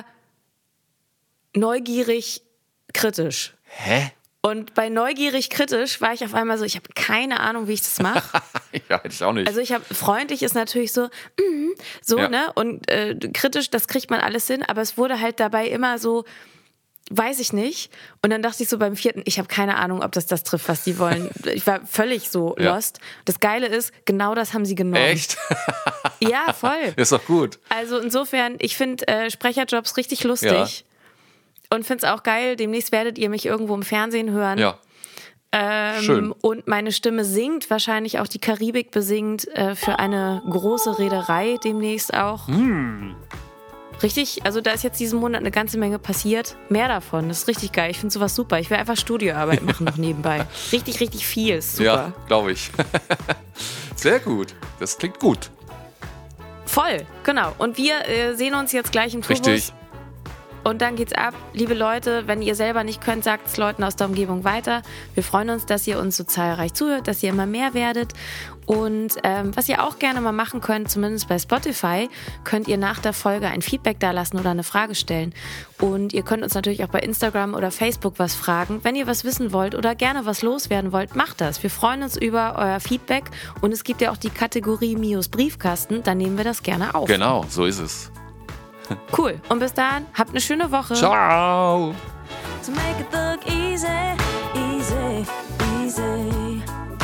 neugierig kritisch. Hä? Und bei neugierig kritisch war ich auf einmal so, ich habe keine Ahnung, wie ich das mache. Ja, hätte ich auch nicht. Also ich habe, freundlich ist natürlich so, Ja. ne? Und kritisch, das kriegt man alles hin, aber es wurde halt dabei immer so, weiß ich nicht. Und dann dachte ich so beim vierten, ich habe keine Ahnung, ob das trifft, was die wollen. Ich war völlig so lost. Das Geile ist, genau das haben sie genommen. Echt? Ja, voll. Ist doch gut. Also insofern, ich finde Sprecherjobs richtig lustig. Ja. Und finde es auch geil, demnächst werdet ihr mich irgendwo im Fernsehen hören. Ja. Schön. Und meine Stimme singt, wahrscheinlich auch die Karibik besingt, für eine große Reederei demnächst auch. Richtig, also da ist jetzt diesen Monat eine ganze Menge passiert. Mehr davon, das ist richtig geil. Ich finde sowas super. Ich will einfach Studioarbeit machen noch nebenbei. Richtig, richtig viel, ist super. Ja, glaube ich. Sehr gut. Das klingt gut. Voll, genau. Und wir sehen uns jetzt gleich im Tourbus. Richtig. Und dann geht's ab. Liebe Leute, wenn ihr selber nicht könnt, sagt es Leuten aus der Umgebung weiter. Wir freuen uns, dass ihr uns so zahlreich zuhört, dass ihr immer mehr werdet. Und was ihr auch gerne mal machen könnt, zumindest bei Spotify, könnt ihr nach der Folge ein Feedback dalassen oder eine Frage stellen. Und ihr könnt uns natürlich auch bei Instagram oder Facebook was fragen. Wenn ihr was wissen wollt oder gerne was loswerden wollt, macht das. Wir freuen uns über euer Feedback. Und es gibt ja auch die Kategorie Mios Briefkasten. Da nehmen wir das gerne auf. Genau, so ist es. Cool. Und bis dahin, habt eine schöne Woche. Ciao. To make it look easy, easy, easy.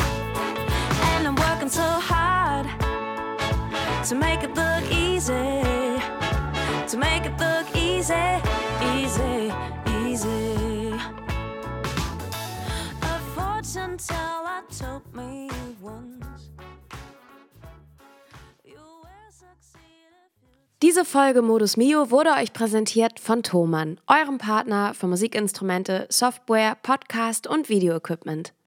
And I'm working so hard to make it look easy, to make it look easy, easy, easy. A fortune teller told me once, you will succeed. Diese Folge Modus Mio wurde euch präsentiert von Thomann, eurem Partner für Musikinstrumente, Software, Podcast und Videoequipment.